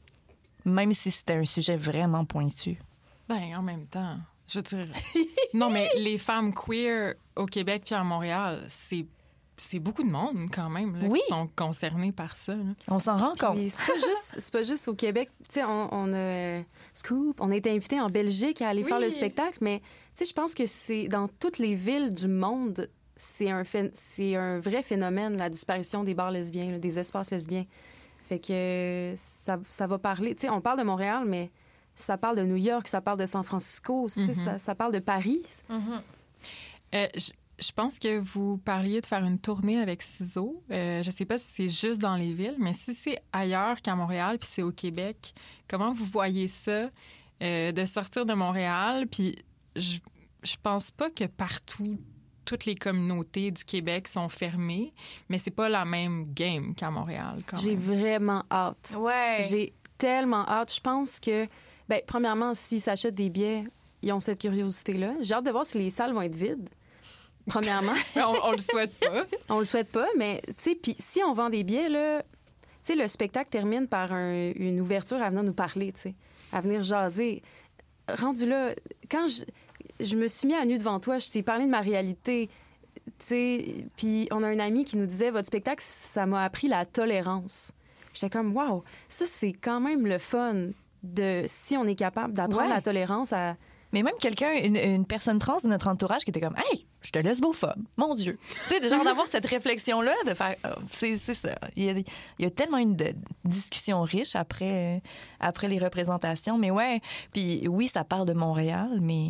même si c'était un sujet vraiment pointu. Ben en même temps, je veux dire... non, mais les femmes queer au Québec puis à Montréal, c'est c'est beaucoup de monde, quand même, là, oui. qui sont concernés par ça. Là. On s'en rend compte. Puis c'est pas juste, c'est pas juste au Québec. Tu sais, on, on a... Scoop, on a été invités en Belgique à aller oui. faire le spectacle, mais tu sais, je pense que c'est dans toutes les villes du monde, c'est un, ph... c'est un vrai phénomène, la disparition des bars lesbiens, là, des espaces lesbiens. Fait que ça, ça va parler... Tu sais, on parle de Montréal, mais ça parle de New York, ça parle de San Francisco, tu sais, mm-hmm. ça, ça parle de Paris. Mm-hmm. Euh, je... Je pense que vous parliez de faire une tournée avec Ciseaux. Euh, je ne sais pas si c'est juste dans les villes, mais si c'est ailleurs qu'à Montréal, puis c'est au Québec, comment vous voyez ça, euh, de sortir de Montréal? Puis je, je pense pas que partout, toutes les communautés du Québec sont fermées, mais c'est pas la même game qu'à Montréal, quand J'ai même. vraiment hâte. Ouais. J'ai tellement hâte. Je pense que, bien, premièrement, s'ils s'achètent des billets, ils ont cette curiosité-là. J'ai hâte de voir si les salles vont être vides. Premièrement. on, on le souhaite pas. On le souhaite pas, mais tu sais, puis si on vend des billets, là, tu sais, le spectacle termine par un, une ouverture à venir nous parler, tu sais, à venir jaser. Rendu là, quand je, je me suis mis à nu devant toi, je t'ai parlé de ma réalité, tu sais, puis on a un ami qui nous disait, votre spectacle, ça m'a appris la tolérance. J'étais comme, waouh, ça, c'est quand même le fun de, si on est capable d'apprendre ouais. la tolérance à... Mais même quelqu'un, une, une personne trans de notre entourage qui était comme « Hey, je te laisse lesbophobe, mon Dieu! » Tu sais, genre d'avoir cette réflexion-là, de faire... Oh, c'est, c'est ça. Il y, a, il y a tellement une de, discussion riche après, après les représentations. Mais ouais, puis oui, ça parle de Montréal, mais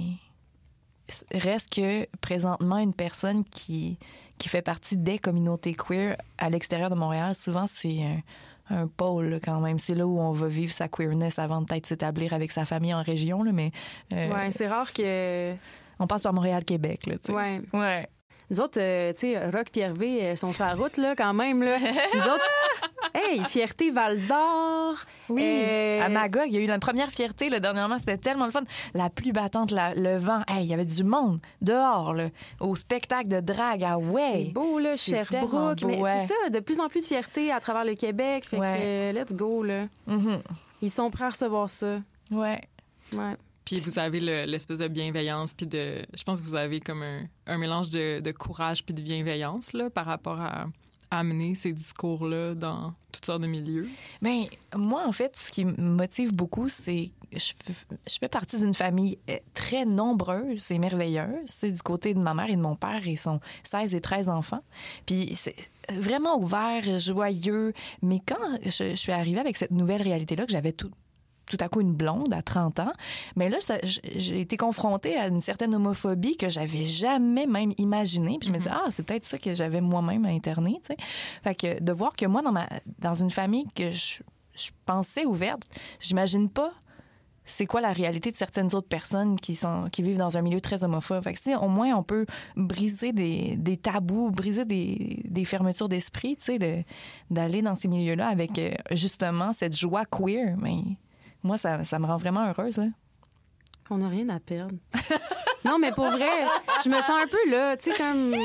reste que présentement, une personne qui, qui fait partie des communautés queer à l'extérieur de Montréal, souvent, c'est... un un pôle, là, quand même. C'est là où on va vivre sa queerness avant de peut-être s'établir avec sa famille en région, là, mais... Euh, ouais, c'est rare que... On passe par Montréal-Québec, là, tu sais. Ouais. Ouais. Nous autres, euh, tu sais, Rock Pierre-V euh, sont sur la route, là, quand même, là. Nous autres, hey, Fierté Val-d'Or. Oui, euh... à Magog, il y a eu la première fierté, là, dernièrement, c'était tellement le fun. La pluie battante, la, le vent, hey, il y avait du monde dehors, là, au spectacle de drague, ah ouais. C'est beau, là, c'est Sherbrooke. Beau, mais ouais. c'est ça, de plus en plus de fierté à travers le Québec. Fait ouais. que, euh, let's go, là. Mm-hmm. Ils sont prêts à recevoir ça. Ouais. Ouais. Puis vous avez le, l'espèce de bienveillance, puis de... Je pense que vous avez comme un, un mélange de, de courage puis de bienveillance, là, par rapport à, à amener ces discours-là dans toutes sortes de milieux. Bien, moi, en fait, ce qui me motive beaucoup, c'est... Je, je fais partie d'une famille très nombreuse et merveilleuse. C'est du côté de ma mère et de mon père. Ils sont seize et treize enfants. Puis c'est vraiment ouvert, joyeux. Mais quand je, je suis arrivée avec cette nouvelle réalité-là, que j'avais tout... tout à coup une blonde à trente ans, mais là, ça, j'ai été confrontée à une certaine homophobie que j'avais jamais même imaginée. Puis je me disais, ah, c'est peut-être ça que j'avais moi-même interné, tu sais. Fait que de voir que moi, dans, ma, dans une famille que je, je pensais ouverte, j'imagine pas c'est quoi la réalité de certaines autres personnes qui sont qui vivent dans un milieu très homophobe. Fait que si au moins on peut briser des, des tabous, briser des, des fermetures d'esprit, tu sais, de, d'aller dans ces milieux-là avec euh, justement cette joie queer, mais moi, ça, ça me rend vraiment heureuse. Là. On n'a rien à perdre. Non, mais pour vrai, je me sens un peu là, tu sais, comme...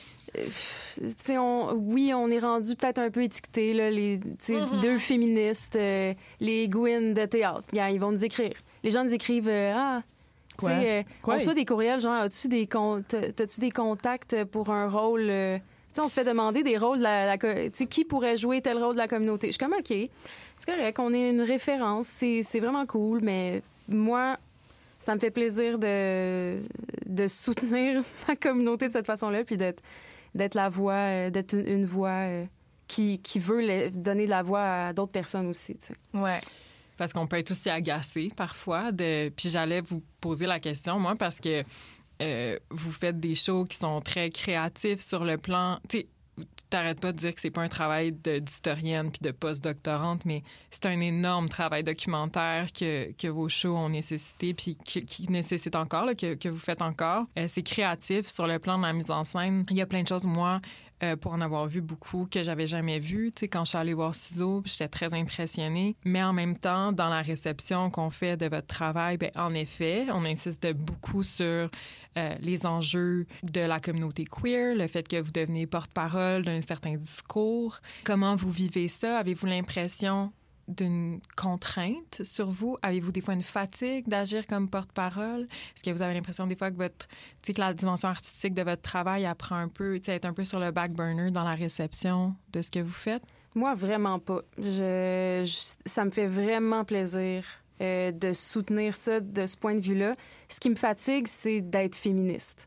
T'sais, on, oui, on est rendu peut-être un peu étiqueté, là, les mm-hmm. deux féministes, euh, les Gwyn de théâtre. Yeah, ils vont nous écrire. Les gens nous écrivent euh, Ah, tu sais, euh, on reçoit des courriels, genre, as-tu des, con- t'as-tu des contacts pour un rôle? Euh... Tu sais, on se fait demander des rôles de la. la tu sais, qui pourrait jouer tel rôle de la communauté? Je suis comme, OK, c'est correct, on est une référence, c'est, c'est vraiment cool, mais moi, ça me fait plaisir de, de soutenir ma communauté de cette façon-là, puis d'être. d'être la voix, euh, d'être une, une voix euh, qui, qui veut les, donner de la voix à d'autres personnes aussi. T'sais. Ouais. Parce qu'on peut être aussi agacé parfois. De... Puis j'allais vous poser la question, moi, parce que euh, vous faites des shows qui sont très créatifs sur le plan... Tu sais, t'arrêtes pas de dire que c'est pas un travail de, d'historienne puis de post-doctorante, mais c'est un énorme travail documentaire que, que vos shows ont nécessité puis qui, qui nécessite encore, là, que, que vous faites encore. Euh, c'est créatif sur le plan de la mise en scène. Il y a plein de choses, moi, euh, pour en avoir vu beaucoup, que j'avais jamais vu. Tu sais, quand je suis allée voir Ciseaux, j'étais très impressionnée. Mais en même temps, dans la réception qu'on fait de votre travail, bien, en effet, on insiste beaucoup sur euh, les enjeux de la communauté queer, le fait que vous devenez porte-parole d'un certain discours. Comment vous vivez ça? Avez-vous l'impression d'une contrainte sur vous? Avez-vous des fois une fatigue d'agir comme porte-parole? Est-ce que vous avez l'impression des fois que votre, tu sais, que la dimension artistique de votre travail apprend un peu, tu sais, être un peu sur le back burner dans la réception de ce que vous faites? Moi, vraiment pas. Je, je, ça me fait vraiment plaisir euh, de soutenir ça de ce point de vue-là. Ce qui me fatigue, c'est d'être féministe.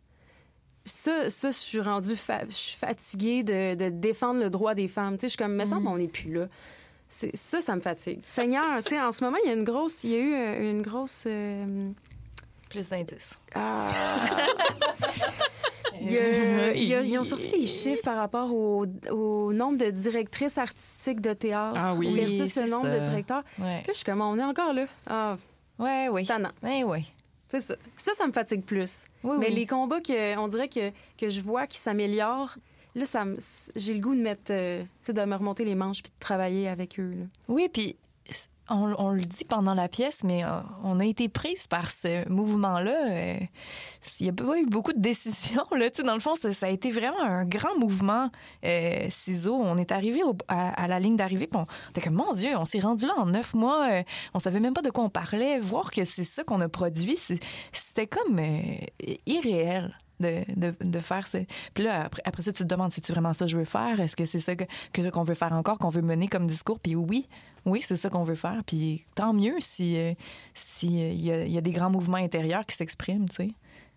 Ça, ça je suis rendue... Fa- je suis fatiguée de, de défendre le droit des femmes. Tu sais, je suis comme, mais ça, mm. on n'est plus là. C'est, ça, ça me fatigue. Seigneur, tu sais, en ce moment, il y a une grosse... Il y a eu euh, une grosse... Euh... Plus d'indices. Ah... il y a, il y a, ils ont sorti des chiffres par rapport au, au nombre de directrices artistiques de théâtre ah oui, versus c'est le nombre ça. de directeurs. Ouais. Là, je suis comme, on est encore là. Ah, ouais, oui. Tannant. Ouais, oui. C'est ça. Ça, ça me fatigue plus. Oui, Mais oui. les combats que, on dirait que, que je vois qui s'améliorent, là, ça me, j'ai le goût de mettre, euh, tu sais, de me remonter les manches puis de travailler avec eux. Là. Oui, puis on, on le dit pendant la pièce, mais euh, on a été prise par ce mouvement-là. Euh, il n'y a pas eu beaucoup de décisions. Là. Dans le fond, ça, ça a été vraiment un grand mouvement euh, ciseaux. On est arrivé au, à, à la ligne d'arrivée, puis on était comme, mon Dieu, on s'est rendu là en neuf mois. Euh, on savait même pas de quoi on parlait. Voir que c'est ça qu'on a produit, c'est, c'était comme euh, irréel. De, de, de faire ça. Puis là, après, après ça, tu te demandes si c'est vraiment ça que je veux faire. Est-ce que c'est ça que, que, qu'on veut faire encore, qu'on veut mener comme discours? Puis oui, oui, c'est ça qu'on veut faire. Puis tant mieux si il euh, si, euh, y, a, y a des grands mouvements intérieurs qui s'expriment, tu sais.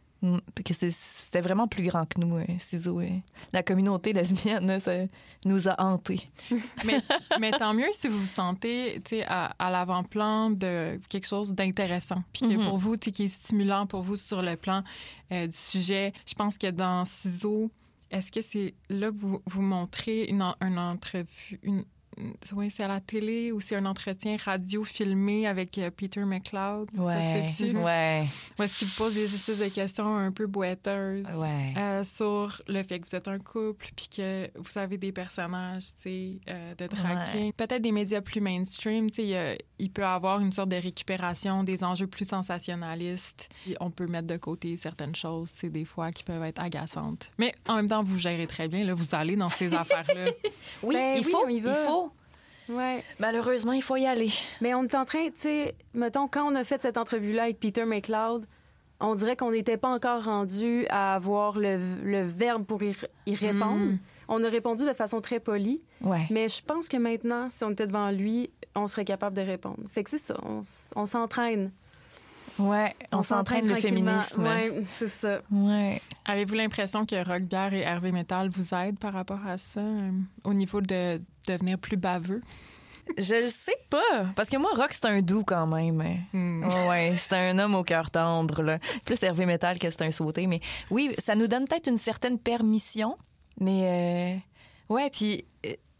Que c'est, c'était vraiment plus grand que nous, euh, Ciseaux. Euh. La communauté lesbienne, là, ça nous a hantés. mais, mais tant mieux si vous vous sentez à, à l'avant-plan de quelque chose d'intéressant. Puis que mm-hmm. pour vous, qui est stimulant pour vous sur le plan euh, du sujet. Je pense que dans Ciseaux, est-ce que c'est là que vous, vous montrez une, une entrevue... Une, oui, c'est à la télé ou c'est un entretien radio filmé avec euh, Peter McLeod. Ouais. Ça se peut-tu? Ouais. Ou est-ce qu'il vous pose des espèces de questions un peu boiteuses ouais. euh, sur le fait que vous êtes un couple puis que vous avez des personnages, tu sais, euh, de drag king. Ouais. Peut-être des médias plus mainstream, tu sais, il peut y avoir une sorte de récupération des enjeux plus sensationnalistes. Puis on peut mettre de côté certaines choses, tu sais, des fois qui peuvent être agaçantes. Mais en même temps, vous gérez très bien, là, vous allez dans ces affaires-là. Oui, ben, il oui, faut, on y va. il faut. Ouais. Malheureusement, il faut y aller. Mais on est en train, tu sais, mettons, quand on a fait cette entrevue-là avec Peter McLeod, on dirait qu'on n'était pas encore rendu à avoir le, le verbe pour y, y répondre. Mm. On a répondu de façon très polie. Ouais. Mais je pense que maintenant, si on était devant lui, on serait capable de répondre. Fait que c'est ça, on, on s'entraîne. Ouais, on, on s'entraîne, s'entraîne le féminisme. Ouais, c'est ça. Ouais. Avez-vous l'impression que Rock Bière et Hervé Métal vous aident par rapport à ça, euh, au niveau de devenir plus baveux? Je le sais pas. Parce que moi, Rock, c'est un doux quand même. Mm. Ouais, c'est un homme au cœur tendre. Là. Plus Hervé Métal que c'est un sauté. Mais oui, ça nous donne peut-être une certaine permission. Mais euh, ouais, puis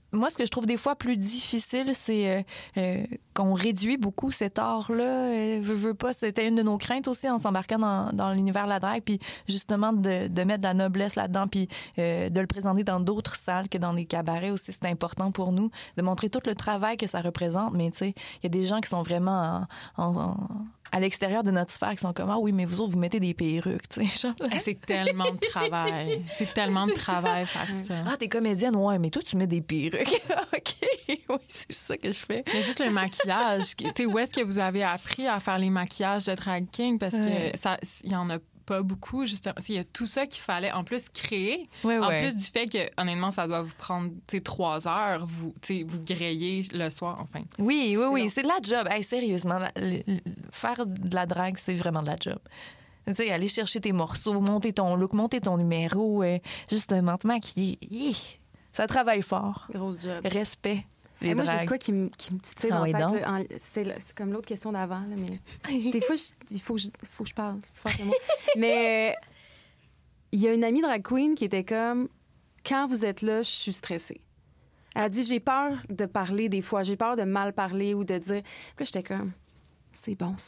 moi, ce que je trouve des fois plus difficile, c'est euh, euh, qu'on réduit beaucoup cet art-là. Euh, veux, veux pas, c'était une de nos craintes aussi en s'embarquant dans, dans l'univers de la drague, puis justement de, de mettre de la noblesse là-dedans, puis euh, de le présenter dans d'autres salles que dans des cabarets aussi. C'est important pour nous de montrer tout le travail que ça représente, mais tu sais, il y a des gens qui sont vraiment en, en, en, à l'extérieur de notre sphère qui sont comme « Ah oui, mais vous autres, vous mettez des perruques. » tu sais, genre... hey, c'est tellement de travail. C'est tellement de travail ça. faire ça. Ah, t'es comédienne, ouais, mais toi, tu mets des perruques. OK, oui, c'est ça que je fais. Mais juste le maquillage. Tu sais, où est-ce que vous avez appris à faire les maquillages de drag king? Parce que ouais. ça, il y en a pas beaucoup, justement. Il y a tout ça qu'il fallait, en plus, créer. Ouais, en ouais. plus du fait que, honnêtement, ça doit vous prendre, tu sais, trois heures. Vous, tu sais, vous grillez le soir, enfin. Oui, oui, c'est oui, long. c'est de la job. Hey, sérieusement, la, le, le, faire de la drague, c'est vraiment de la job. Tu sais, aller chercher tes morceaux, monter ton look, monter ton numéro, euh, justement, te maquiller. Hi, ça travaille fort. Grosse job. Respect. Les Et moi, dragues. j'ai de quoi qui me, qui me titille Ah dans oui, la donc? tête. là. En- C'est, là, c'est comme l'autre question d'avant. Là, mais des fois, je- il faut que je, faut que je parle. C'est plus fort que moi. Mais euh, il y a une amie drag queen qui était comme « Quand vous êtes là, je suis stressée. » Elle a dit « J'ai peur de parler des fois. J'ai peur de mal parler ou de dire... » Puis là, j'étais comme « C'est bon, ça. »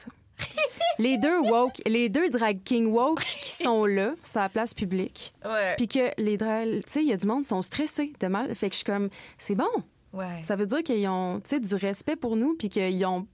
Les deux woke, les deux drag king woke qui sont là, sur la place publique, Ouais. puis que les drag... Tu sais, il y a du monde qui sont stressés de mal. Fait que je suis comme « C'est bon. » Ouais. Ça veut dire qu'ils ont, tu sais, du respect pour nous, puis qu'ils ont...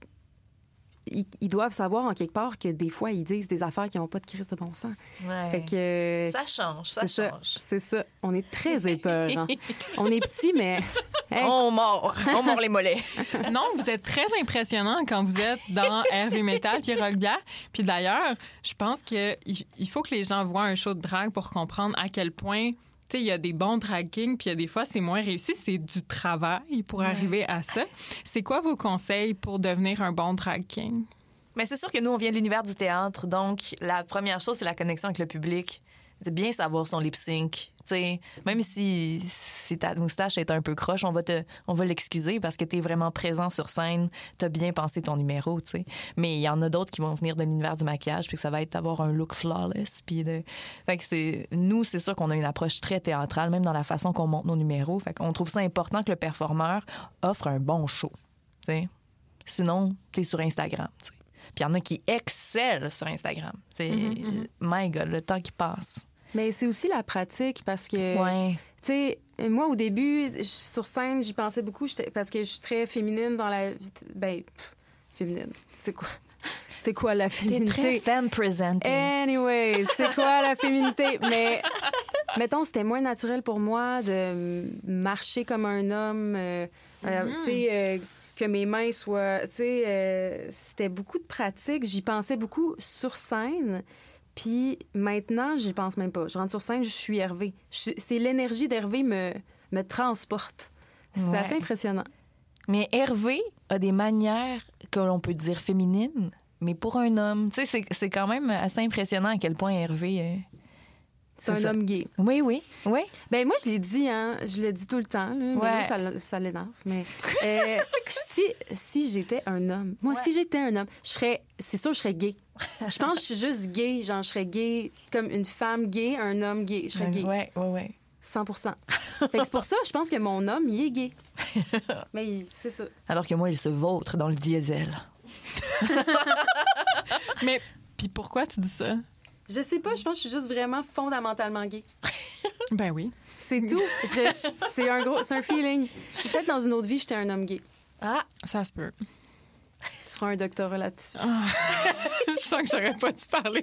Ils, ils doivent savoir en quelque part que des fois, ils disent des affaires qui n'ont pas de crise de bon sens. Ouais. Fait que... Ça change, ça c'est ça, change. c'est ça. On est très épeurants. On est petits, mais... Hey, On mord, on mord les mollets. Non, vous êtes très impressionnant quand vous êtes dans Hervé Metal puis Rock Bière. Puis d'ailleurs, je pense qu'il il faut que les gens voient un show de drague pour comprendre à quel point... Tu sais, il y a des bons drag kings, puis il y a des fois, c'est moins réussi. C'est du travail pour arriver à ça. C'est quoi vos conseils pour devenir un bon drag king? Mais c'est sûr que nous, on vient de l'univers du théâtre, donc la première chose, c'est la connexion avec le public. C'est bien savoir son lip sync. T'sais, même si, si ta moustache est un peu croche, on va te, on va l'excuser parce que tu es vraiment présent sur scène, tu as bien pensé ton numéro. T'sais. Mais il y en a d'autres qui vont venir de l'univers du maquillage, puis que ça va être d'avoir un look flawless. Puis de... fait que c'est... Nous, c'est sûr qu'on a une approche très théâtrale, même dans la façon qu'on monte nos numéros. Fait qu'on trouve ça important que le performeur offre un bon show. T'sais. Sinon, tu es sur Instagram. T'sais. Puis il y en a qui excellent sur Instagram. Mm-hmm, mm-hmm. My God, le temps qui passe. Mais c'est aussi la pratique parce que, Ouais. tu sais, moi, au début, je- sur scène, j'y pensais beaucoup j'étais- parce que je suis très féminine dans la... Ben, pff, féminine, c'est quoi? C'est quoi la T'es féminité? très femme presenting. Anyway, c'est quoi la féminité? Mais, mettons, c'était moins naturel pour moi de marcher comme un homme, euh, euh, tu sais, euh, que mes mains soient... Tu sais, euh, c'était beaucoup de pratique. J'y pensais beaucoup sur scène. Puis maintenant, j'y pense même pas. Je rentre sur scène, je suis Hervé. Je- c'est l'énergie d'Hervé me, me transporte. C'est Ouais. assez impressionnant. Mais Hervé a des manières que l'on peut dire féminines, mais pour un homme. Tu sais, c'est, c'est quand même assez impressionnant à quel point Hervé... euh, C'est, un ça. homme gay. Oui, oui, oui. Ben moi, je l'ai dit, hein. Je le dis tout le temps. là, mais Ouais. là, ça, l- ça l'énerve. Mais euh, si, si j'étais un homme, moi, Ouais. si j'étais un homme, je serais... C'est sûr, je serais gay. Je pense que je suis juste gay. Genre, je serais gay comme une femme gay, un homme gay. Je serais gay. Oui, oui, oui. cent pour cent. Fait que c'est pour ça, je pense que mon homme, il est gay. Mais il- c'est ça. Alors que moi, il se vautre dans le diesel. Mais, puis pourquoi tu dis ça? Je sais pas, je pense que je suis juste vraiment fondamentalement gay. Ben oui. C'est tout. Je- je- c'est un gros, c'est un feeling. Peut-être dans une autre vie, j'étais un homme gay. Ah! Ça se peut. Tu feras un doctorat là-dessus. Je sens que j'aurais pas dû parler.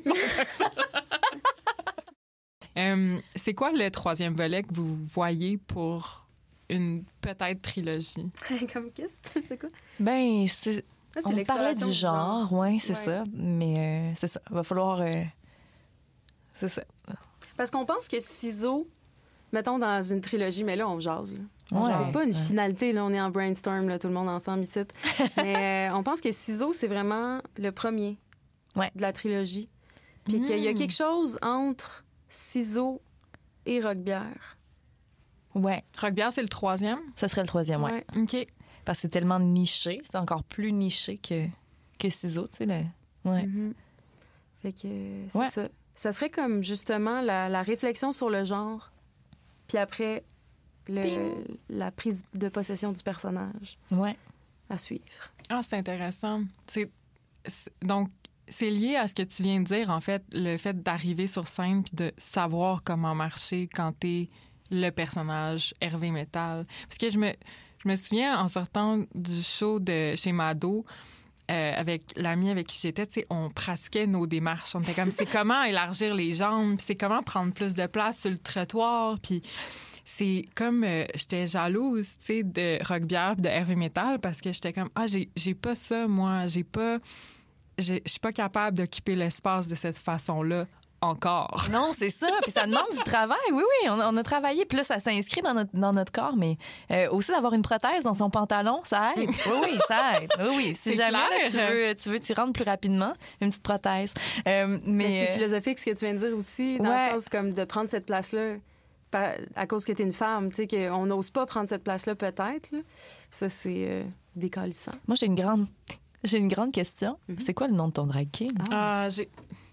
Euh, c'est quoi le troisième volet que vous voyez pour une peut-être trilogie? Comme qu'est-ce que de quoi? Ben, c'est... Ça, c'est On parlait l'exploration du genre, oui, c'est Ouais. ça. Mais euh, c'est ça. Va falloir... euh, C'est ça. Parce qu'on pense que ciseaux, mettons dans une trilogie, mais là, on jase. Là. Ouais. C'est pas une Ouais. finalité, là, on est en brainstorm, là, tout le monde ensemble ici. Mais euh, on pense que ciseaux, c'est vraiment le premier Ouais. de la trilogie. Puis qu'il y a quelque chose entre ciseaux et roquebière. Ouais. Roquebière, c'est le troisième? Ça serait le troisième, ouais. Ouais. OK. Parce que c'est tellement niché. C'est encore plus niché que, que ciseaux, tu sais. Le... Ouais. Mhm. Fait que euh, c'est Ouais. ça. Ça serait comme justement la, la réflexion sur le genre, puis après le, la prise de possession du personnage. Ouais. À suivre. Ah, c'est intéressant. C'est, c'est, donc, c'est lié à ce que tu viens de dire, en fait, le fait d'arriver sur scène puis de savoir comment marcher quand t'es le personnage Hervé Métal. Parce que je me, je me souviens, en sortant du show de chez Mado, euh, avec l'ami avec qui j'étais, tu sais, on pratiquait nos démarches. On était comme, c'est comment élargir les jambes, puis c'est comment prendre plus de place sur le trottoir, puis c'est comme, euh, j'étais jalouse, tu sais, de Roquebière puis de Hervé Métal parce que j'étais comme, ah, j'ai, j'ai pas ça, moi, j'ai pas... Je suis pas capable d'occuper l'espace de cette façon-là encore. Non, c'est ça. Puis ça demande du travail. Oui, oui, on, on a travaillé. Puis là, ça s'inscrit dans notre, dans notre corps. Mais euh, aussi d'avoir une prothèse dans son pantalon, ça aide. Oui, oui, ça aide. Oui, oui. Si c'est jamais là, clair. tu veux tu veux t'y rendre plus rapidement, une petite prothèse. Euh, mais Mais c'est euh, philosophique ce que tu viens de dire aussi, dans Ouais. le sens comme de prendre cette place-là par- à cause que tu es une femme, tu sais, qu'on n'ose pas prendre cette place-là peut-être. Là. Ça, c'est euh, décalissant. moi, j'ai une grande, j'ai une grande question. Mhm. C'est quoi le nom de ton drag king? Ah, j'ai...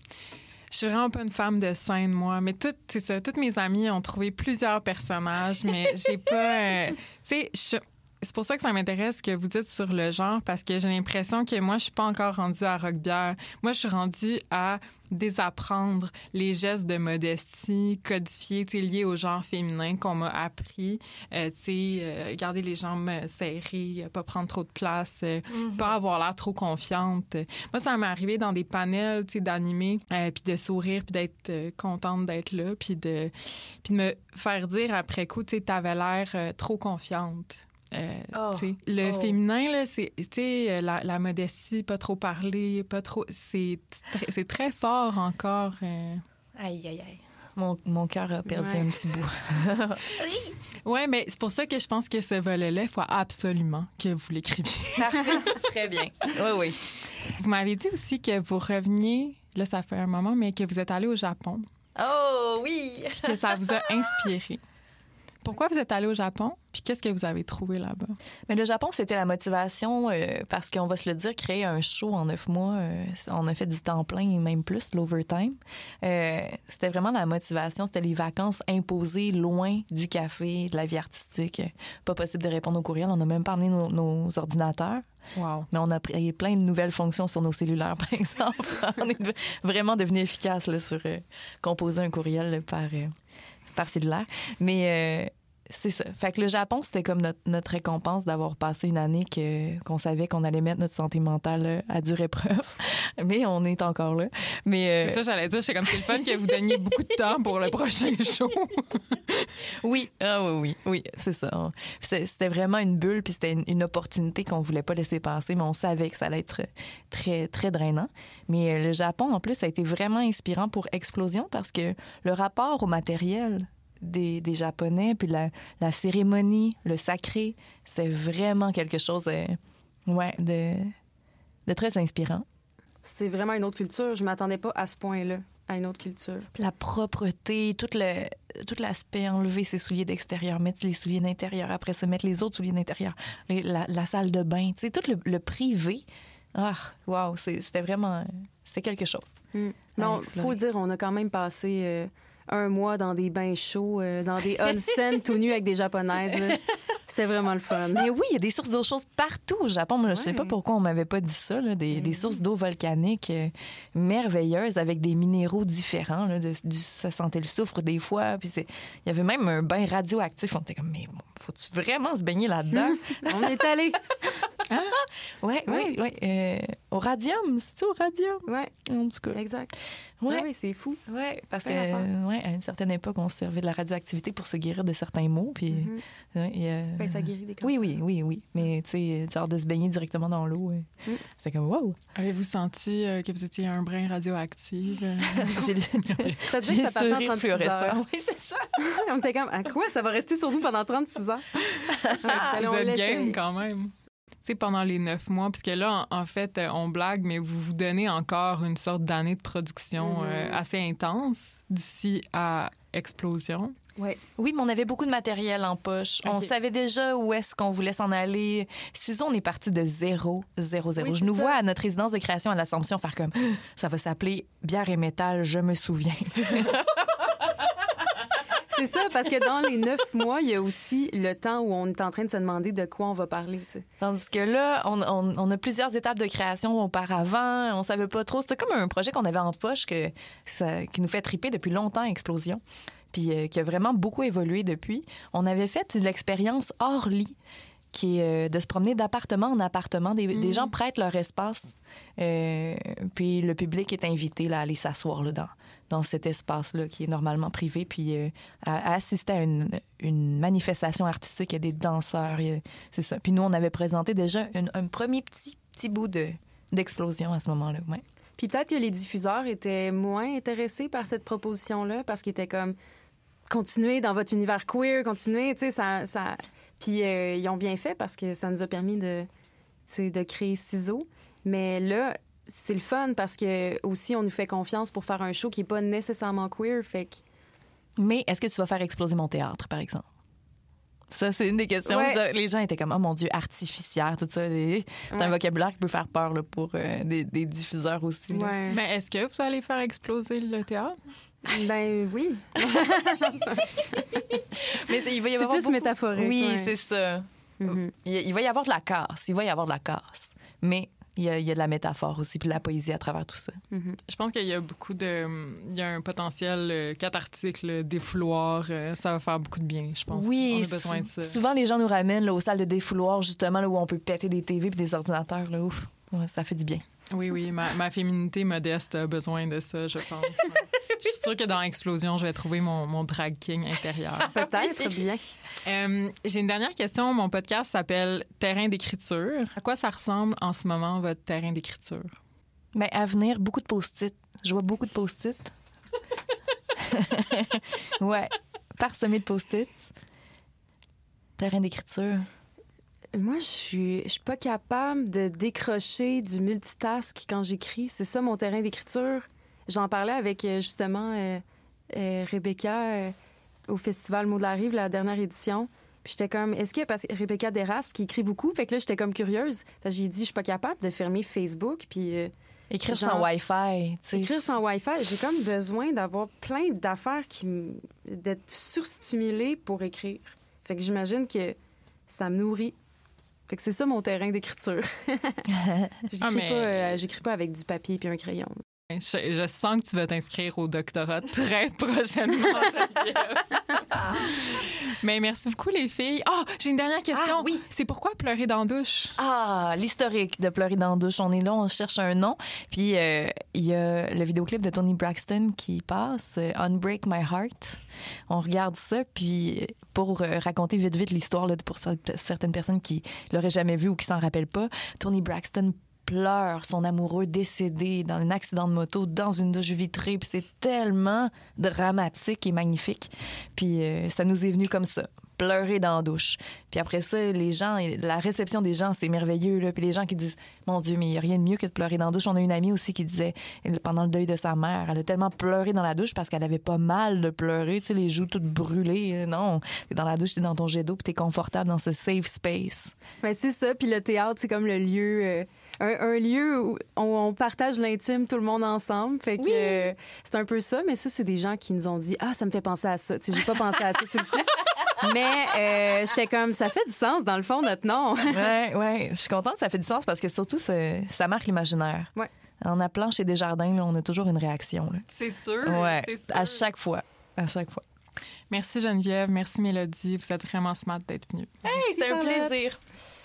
Je suis vraiment pas une femme de scène, moi. Mais toutes, c'est ça, toutes mes amies ont trouvé plusieurs personnages, mais j'ai pas... euh, tu sais, je- c'est pour ça que ça m'intéresse ce que vous dites sur le genre, parce que j'ai l'impression que moi, je suis pas encore rendue à Roquebière. Moi, je suis rendue à désapprendre les gestes de modestie codifiés, tu sais, liés au genre féminin qu'on m'a appris. Euh, tu sais, euh, garder les jambes serrées, pas prendre trop de place, euh, Mm-hmm. pas avoir l'air trop confiante. Moi, ça m'est arrivé dans des panels, tu sais, d'animer, euh, puis de sourire, puis d'être euh, contente d'être là, puis de, puis de me faire dire après coup, tu sais, t'avais l'air euh, trop confiante. Euh, Oh. tu sais, le Oh. féminin, là, c'est, tu sais, la, la modestie, pas trop parler, pas trop... C'est, tr- c'est très fort encore. euh. Aïe, aïe, aïe. Mon, mon cœur a perdu Ouais. un petit bout. Ouais, mais c'est pour ça que je pense que ce volet-là, il faut absolument que vous l'écriviez. Parfait. Très bien. Oui, oui. Vous m'avez dit aussi que vous reveniez, là, ça fait un moment, mais que vous êtes allé au Japon, Oh, oui! puis que ça vous a inspiré. Pourquoi vous êtes allé au Japon? Puis qu'est-ce que vous avez trouvé là-bas? Mais le Japon, c'était la motivation euh, parce qu'on va se le dire, créer un show en neuf mois, euh, on a fait du temps plein et même plus, de l'overtime. Euh, c'était vraiment la motivation, c'était les vacances imposées loin du café, de la vie artistique. Pas possible de répondre aux courriels, on n'a même pas amené nos, nos ordinateurs. Wow. Mais on a pris plein de nouvelles fonctions sur nos cellulaires, par exemple. On est de- vraiment devenu efficace là, sur euh, composer un courriel là, par, euh, par cellulaire. Mais euh, c'est ça. Fait que le Japon, c'était comme notre, notre récompense d'avoir passé une année que, qu'on savait qu'on allait mettre notre santé mentale euh, à dure épreuve. Mais on est encore là. Mais, euh, C'est ça, j'allais dire. C'est comme c'est le fun que vous donniez beaucoup de temps pour le prochain show. Oui, ah oui, oui, oui, c'est ça. On- c'est- C'était vraiment une bulle, puis c'était une, une opportunité qu'on voulait pas laisser passer, mais on savait que ça allait être très, très drainant. Mais euh, le Japon, en plus, ça a été vraiment inspirant pour Explosion parce que le rapport au matériel des, des Japonais, puis la, la cérémonie, le sacré, c'était vraiment quelque chose euh, ouais, de, de très inspirant. C'est vraiment une autre culture. Je m'attendais pas à ce point-là, à une autre culture. La propreté, tout le tout l'aspect, enlever ses souliers d'extérieur, mettre les souliers d'intérieur, après se mettre les autres souliers d'intérieur, les- la, la salle de bain, tu sais, tout le, le privé. Ah, wow, c'est- c'était vraiment... C'était quelque chose. Mm. Mais à il explorer. faut le dire, on a quand même passé euh, un mois dans des bains chauds, euh, dans des onsen tout nus avec des Japonaises. là. C'était vraiment le fun. Mais oui, il y a des sources d'eau chaude partout au Japon. Moi, je sais Ouais. pas pourquoi on m'avait pas dit ça, là, des, des sources d'eau volcaniques euh, merveilleuses avec des minéraux différents. Là, de- du, ça sentait le soufre des fois. Puis c'est- il y avait même un bain radioactif. On était comme, mais faut-tu vraiment se baigner là-dedans? On est allé. Oui, oui, oui. Euh, au radium, c'est ça, au radium? Ouais, En tout cas. exact. Ouais. Ouais, oui, c'est fou. Ouais, parce que, Belle affaire. euh, ouais, à une certaine époque, on se servait de la radioactivité pour se guérir de certains maux. Puis, Mhm. ouais, et, euh, Ben, ça guérit des cancers. oui, oui, oui, oui. Mais, tu sais, genre de se baigner directement dans l'eau, euh, Mm. c'est comme, wow! Avez-vous senti euh, que vous étiez un brin radioactif? euh? J'ai Ça te dit j'ai que ça partait en sourire trente-six heures. fluorescent. Oui, c'est ça. On était comme, à quoi? Ça va rester sur nous pendant trente-six heures? Allez, on vous êtes laisse game essayer. quand même. Tu sais, pendant les neuf mois, puisque là, en, en fait, euh, on blague, mais vous vous donnez encore une sorte d'année de production Mhm. euh, assez intense d'ici à Explosion. Ouais. Oui, mais on avait beaucoup de matériel en poche. On Ok. savait déjà où est-ce qu'on voulait s'en aller. Ciseaux, on est parti de zéro, zéro, zéro. Oui, je c'est nous ça. vois à notre résidence de création à l'Assomption faire comme ça va s'appeler Bière et métal, je me souviens. C'est c'est ça, parce que dans les neuf mois, il y a aussi le temps où on est en train de se demander de quoi on va parler. T'sais. Tandis que là, on, on, on a plusieurs étapes de création auparavant. On savait pas trop. C'était comme un projet qu'on avait en poche que ça, qui nous fait triper depuis longtemps, Explosion, puis euh, qui a vraiment beaucoup évolué depuis. On avait fait l'expérience hors lit, qui est euh, de se promener d'appartement en appartement. Des, mmh. des gens prêtent leur espace, euh, puis le public est invité là, à aller s'asseoir là, dans, dans cet espace-là qui est normalement privé, puis euh, à, à assister à une, une manifestation artistique. Il y a des danseurs, il y a, c'est ça. Puis nous, on avait présenté déjà une, un premier petit, petit bout de, d'Explosion à ce moment-là, ouais. Puis peut-être que les diffuseurs étaient moins intéressés par cette proposition-là, parce qu'ils étaient comme, continuez dans votre univers queer, continuez, tu sais, ça... ça... Puis euh, ils ont bien fait parce que ça nous a permis de, de créer Ciseaux. Mais là, c'est le fun parce que aussi on nous fait confiance pour faire un show qui n'est pas nécessairement queer. Fait que... Mais est-ce que tu vas faire exploser mon théâtre, par exemple? Ça, c'est une des questions. Ouais. Les gens étaient comme, oh mon Dieu, artificière, tout ça. C'est ouais. un vocabulaire qui peut faire peur là, pour euh, des, des diffuseurs aussi. Ouais. Mais est-ce que vous allez faire exploser le théâtre? Ben oui. Mais il va y c'est avoir plus beaucoup... métaphorique. Oui, ouais. c'est ça. Mm-hmm. Il, il va y avoir de la casse. Il va y avoir de la casse. Mais il y a, il y a de la métaphore aussi, puis de la poésie à travers tout ça. Mm-hmm. Je pense qu'il y a beaucoup de... Il y a un potentiel euh, cathartique, le défouloir. Euh, ça va faire beaucoup de bien, je pense. Oui, on a besoin de ça. Souvent, les gens nous ramènent là, aux salles de défouloir, justement, là, où on peut péter des T V puis des ordinateurs. Là, ouf, ouais, ça fait du bien. Oui, oui, ma, ma féminité modeste a besoin de ça, je pense. Je suis sûre que dans Explosion, je vais trouver mon, mon drag king intérieur. Peut-être bien. Euh, j'ai une dernière question. Mon podcast s'appelle Terrain d'écriture. À quoi ça ressemble en ce moment, votre terrain d'écriture? Bien, à venir, beaucoup de post-it. Je vois beaucoup de post-it. Ouais, parsemé de post-it. Terrain d'écriture. Moi, je suis, je suis pas capable de décrocher du multitask quand j'écris. C'est ça, mon terrain d'écriture. J'en parlais avec, justement, euh, euh, Rebecca euh, au Festival Mots de la Rive, la dernière édition. Puis j'étais comme, est-ce que... Parce que Rebecca Deraspe, qui écrit beaucoup, fait que là, j'étais comme curieuse. Parce que j'ai dit, je suis pas capable de fermer Facebook, puis... Euh, écrire genre, sans Wi-Fi, tu sais. Écrire sans Wi-Fi. J'ai comme besoin d'avoir plein d'affaires qui... m... d'être surstimulée pour écrire. Fait que j'imagine que ça me nourrit. Fait que c'est ça mon terrain d'écriture. j'écris, ah, mais... pas, euh, j'écris pas avec du papier puis un crayon. Je, je sens que tu vas t'inscrire au doctorat très prochainement, Geneviève. Mais merci beaucoup, les filles. Ah, oh, j'ai une dernière question. Ah, oui. C'est pourquoi pleurer dans la douche? Ah, l'historique de pleurer dans la douche. On est là, on cherche un nom. Puis il euh, y a le vidéoclip de Toni Braxton qui passe, euh, Unbreak My Heart. On regarde ça, puis pour euh, raconter vite, vite l'histoire là, pour certaines personnes qui l'auraient jamais vu ou qui s'en rappellent pas, Toni Braxton pleure son amoureux décédé dans un accident de moto dans une douche vitrée, puis c'est tellement dramatique et magnifique. Puis euh, ça nous est venu comme ça, pleurer dans la douche. Puis après ça, les gens, la réception des gens, c'est merveilleux, là. Puis les gens qui disent, mon Dieu, mais il n'y a rien de mieux que de pleurer dans la douche. On a une amie aussi qui disait, pendant le deuil de sa mère, elle a tellement pleuré dans la douche parce qu'elle avait pas mal de pleurer, tu sais, les joues toutes brûlées. Non, t'es dans la douche, t'es dans ton jet d'eau, puis t'es confortable dans ce safe space. Ben c'est ça, puis le théâtre, c'est comme le lieu... Euh... Un, un lieu où on, on partage l'intime tout le monde ensemble. Fait que oui. euh, c'est un peu ça. Mais ça, c'est des gens qui nous ont dit « Ah, ça me fait penser à ça. » Tu sais, j'ai pas pensé à ça sur le coup. Mais euh, j'étais comme, ça fait du sens, dans le fond, notre nom. Oui, oui. Je suis contente, ça fait du sens parce que surtout, ça marque l'imaginaire. Ouais. En appelant chez Desjardins, là, on a toujours une réaction. Là. C'est sûr. Ouais, c'est sûr. À chaque fois. À chaque fois. Merci Geneviève, merci Mélodie. Vous êtes vraiment smart d'être venue. Hey, c'était un plaisir.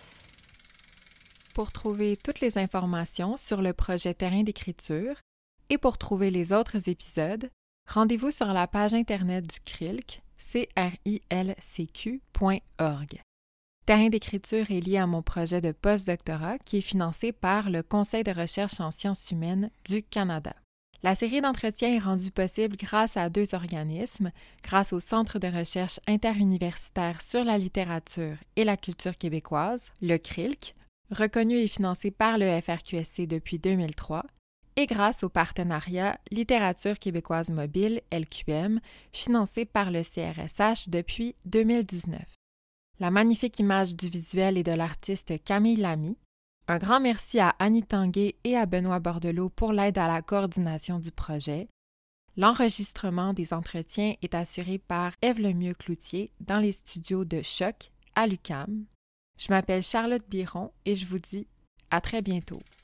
Pour trouver toutes les informations sur le projet Terrain d'écriture et pour trouver les autres épisodes, rendez-vous sur la page Internet du C R I L C, c r i l c q point org. Terrain d'écriture est lié à mon projet de post-doctorat qui est financé par le Conseil de recherche en sciences humaines du Canada. La série d'entretiens est rendue possible grâce à deux organismes, grâce au Centre de recherche interuniversitaire sur la littérature et la culture québécoise, le C R I L C, reconnu et financé par le F R Q S C depuis deux mille trois, et grâce au partenariat Littérature québécoise mobile, L Q M, financé par le C R S H depuis deux mille dix-neuf. La magnifique image du visuel est de l'artiste Camille Lamy. Un grand merci à Annie Tanguay et à Benoît Bordelot pour l'aide à la coordination du projet. L'enregistrement des entretiens est assuré par Ève Lemieux-Cloutier dans les studios de Choc à l'U Q A M. Je m'appelle Charlotte Biron et je vous dis à très bientôt.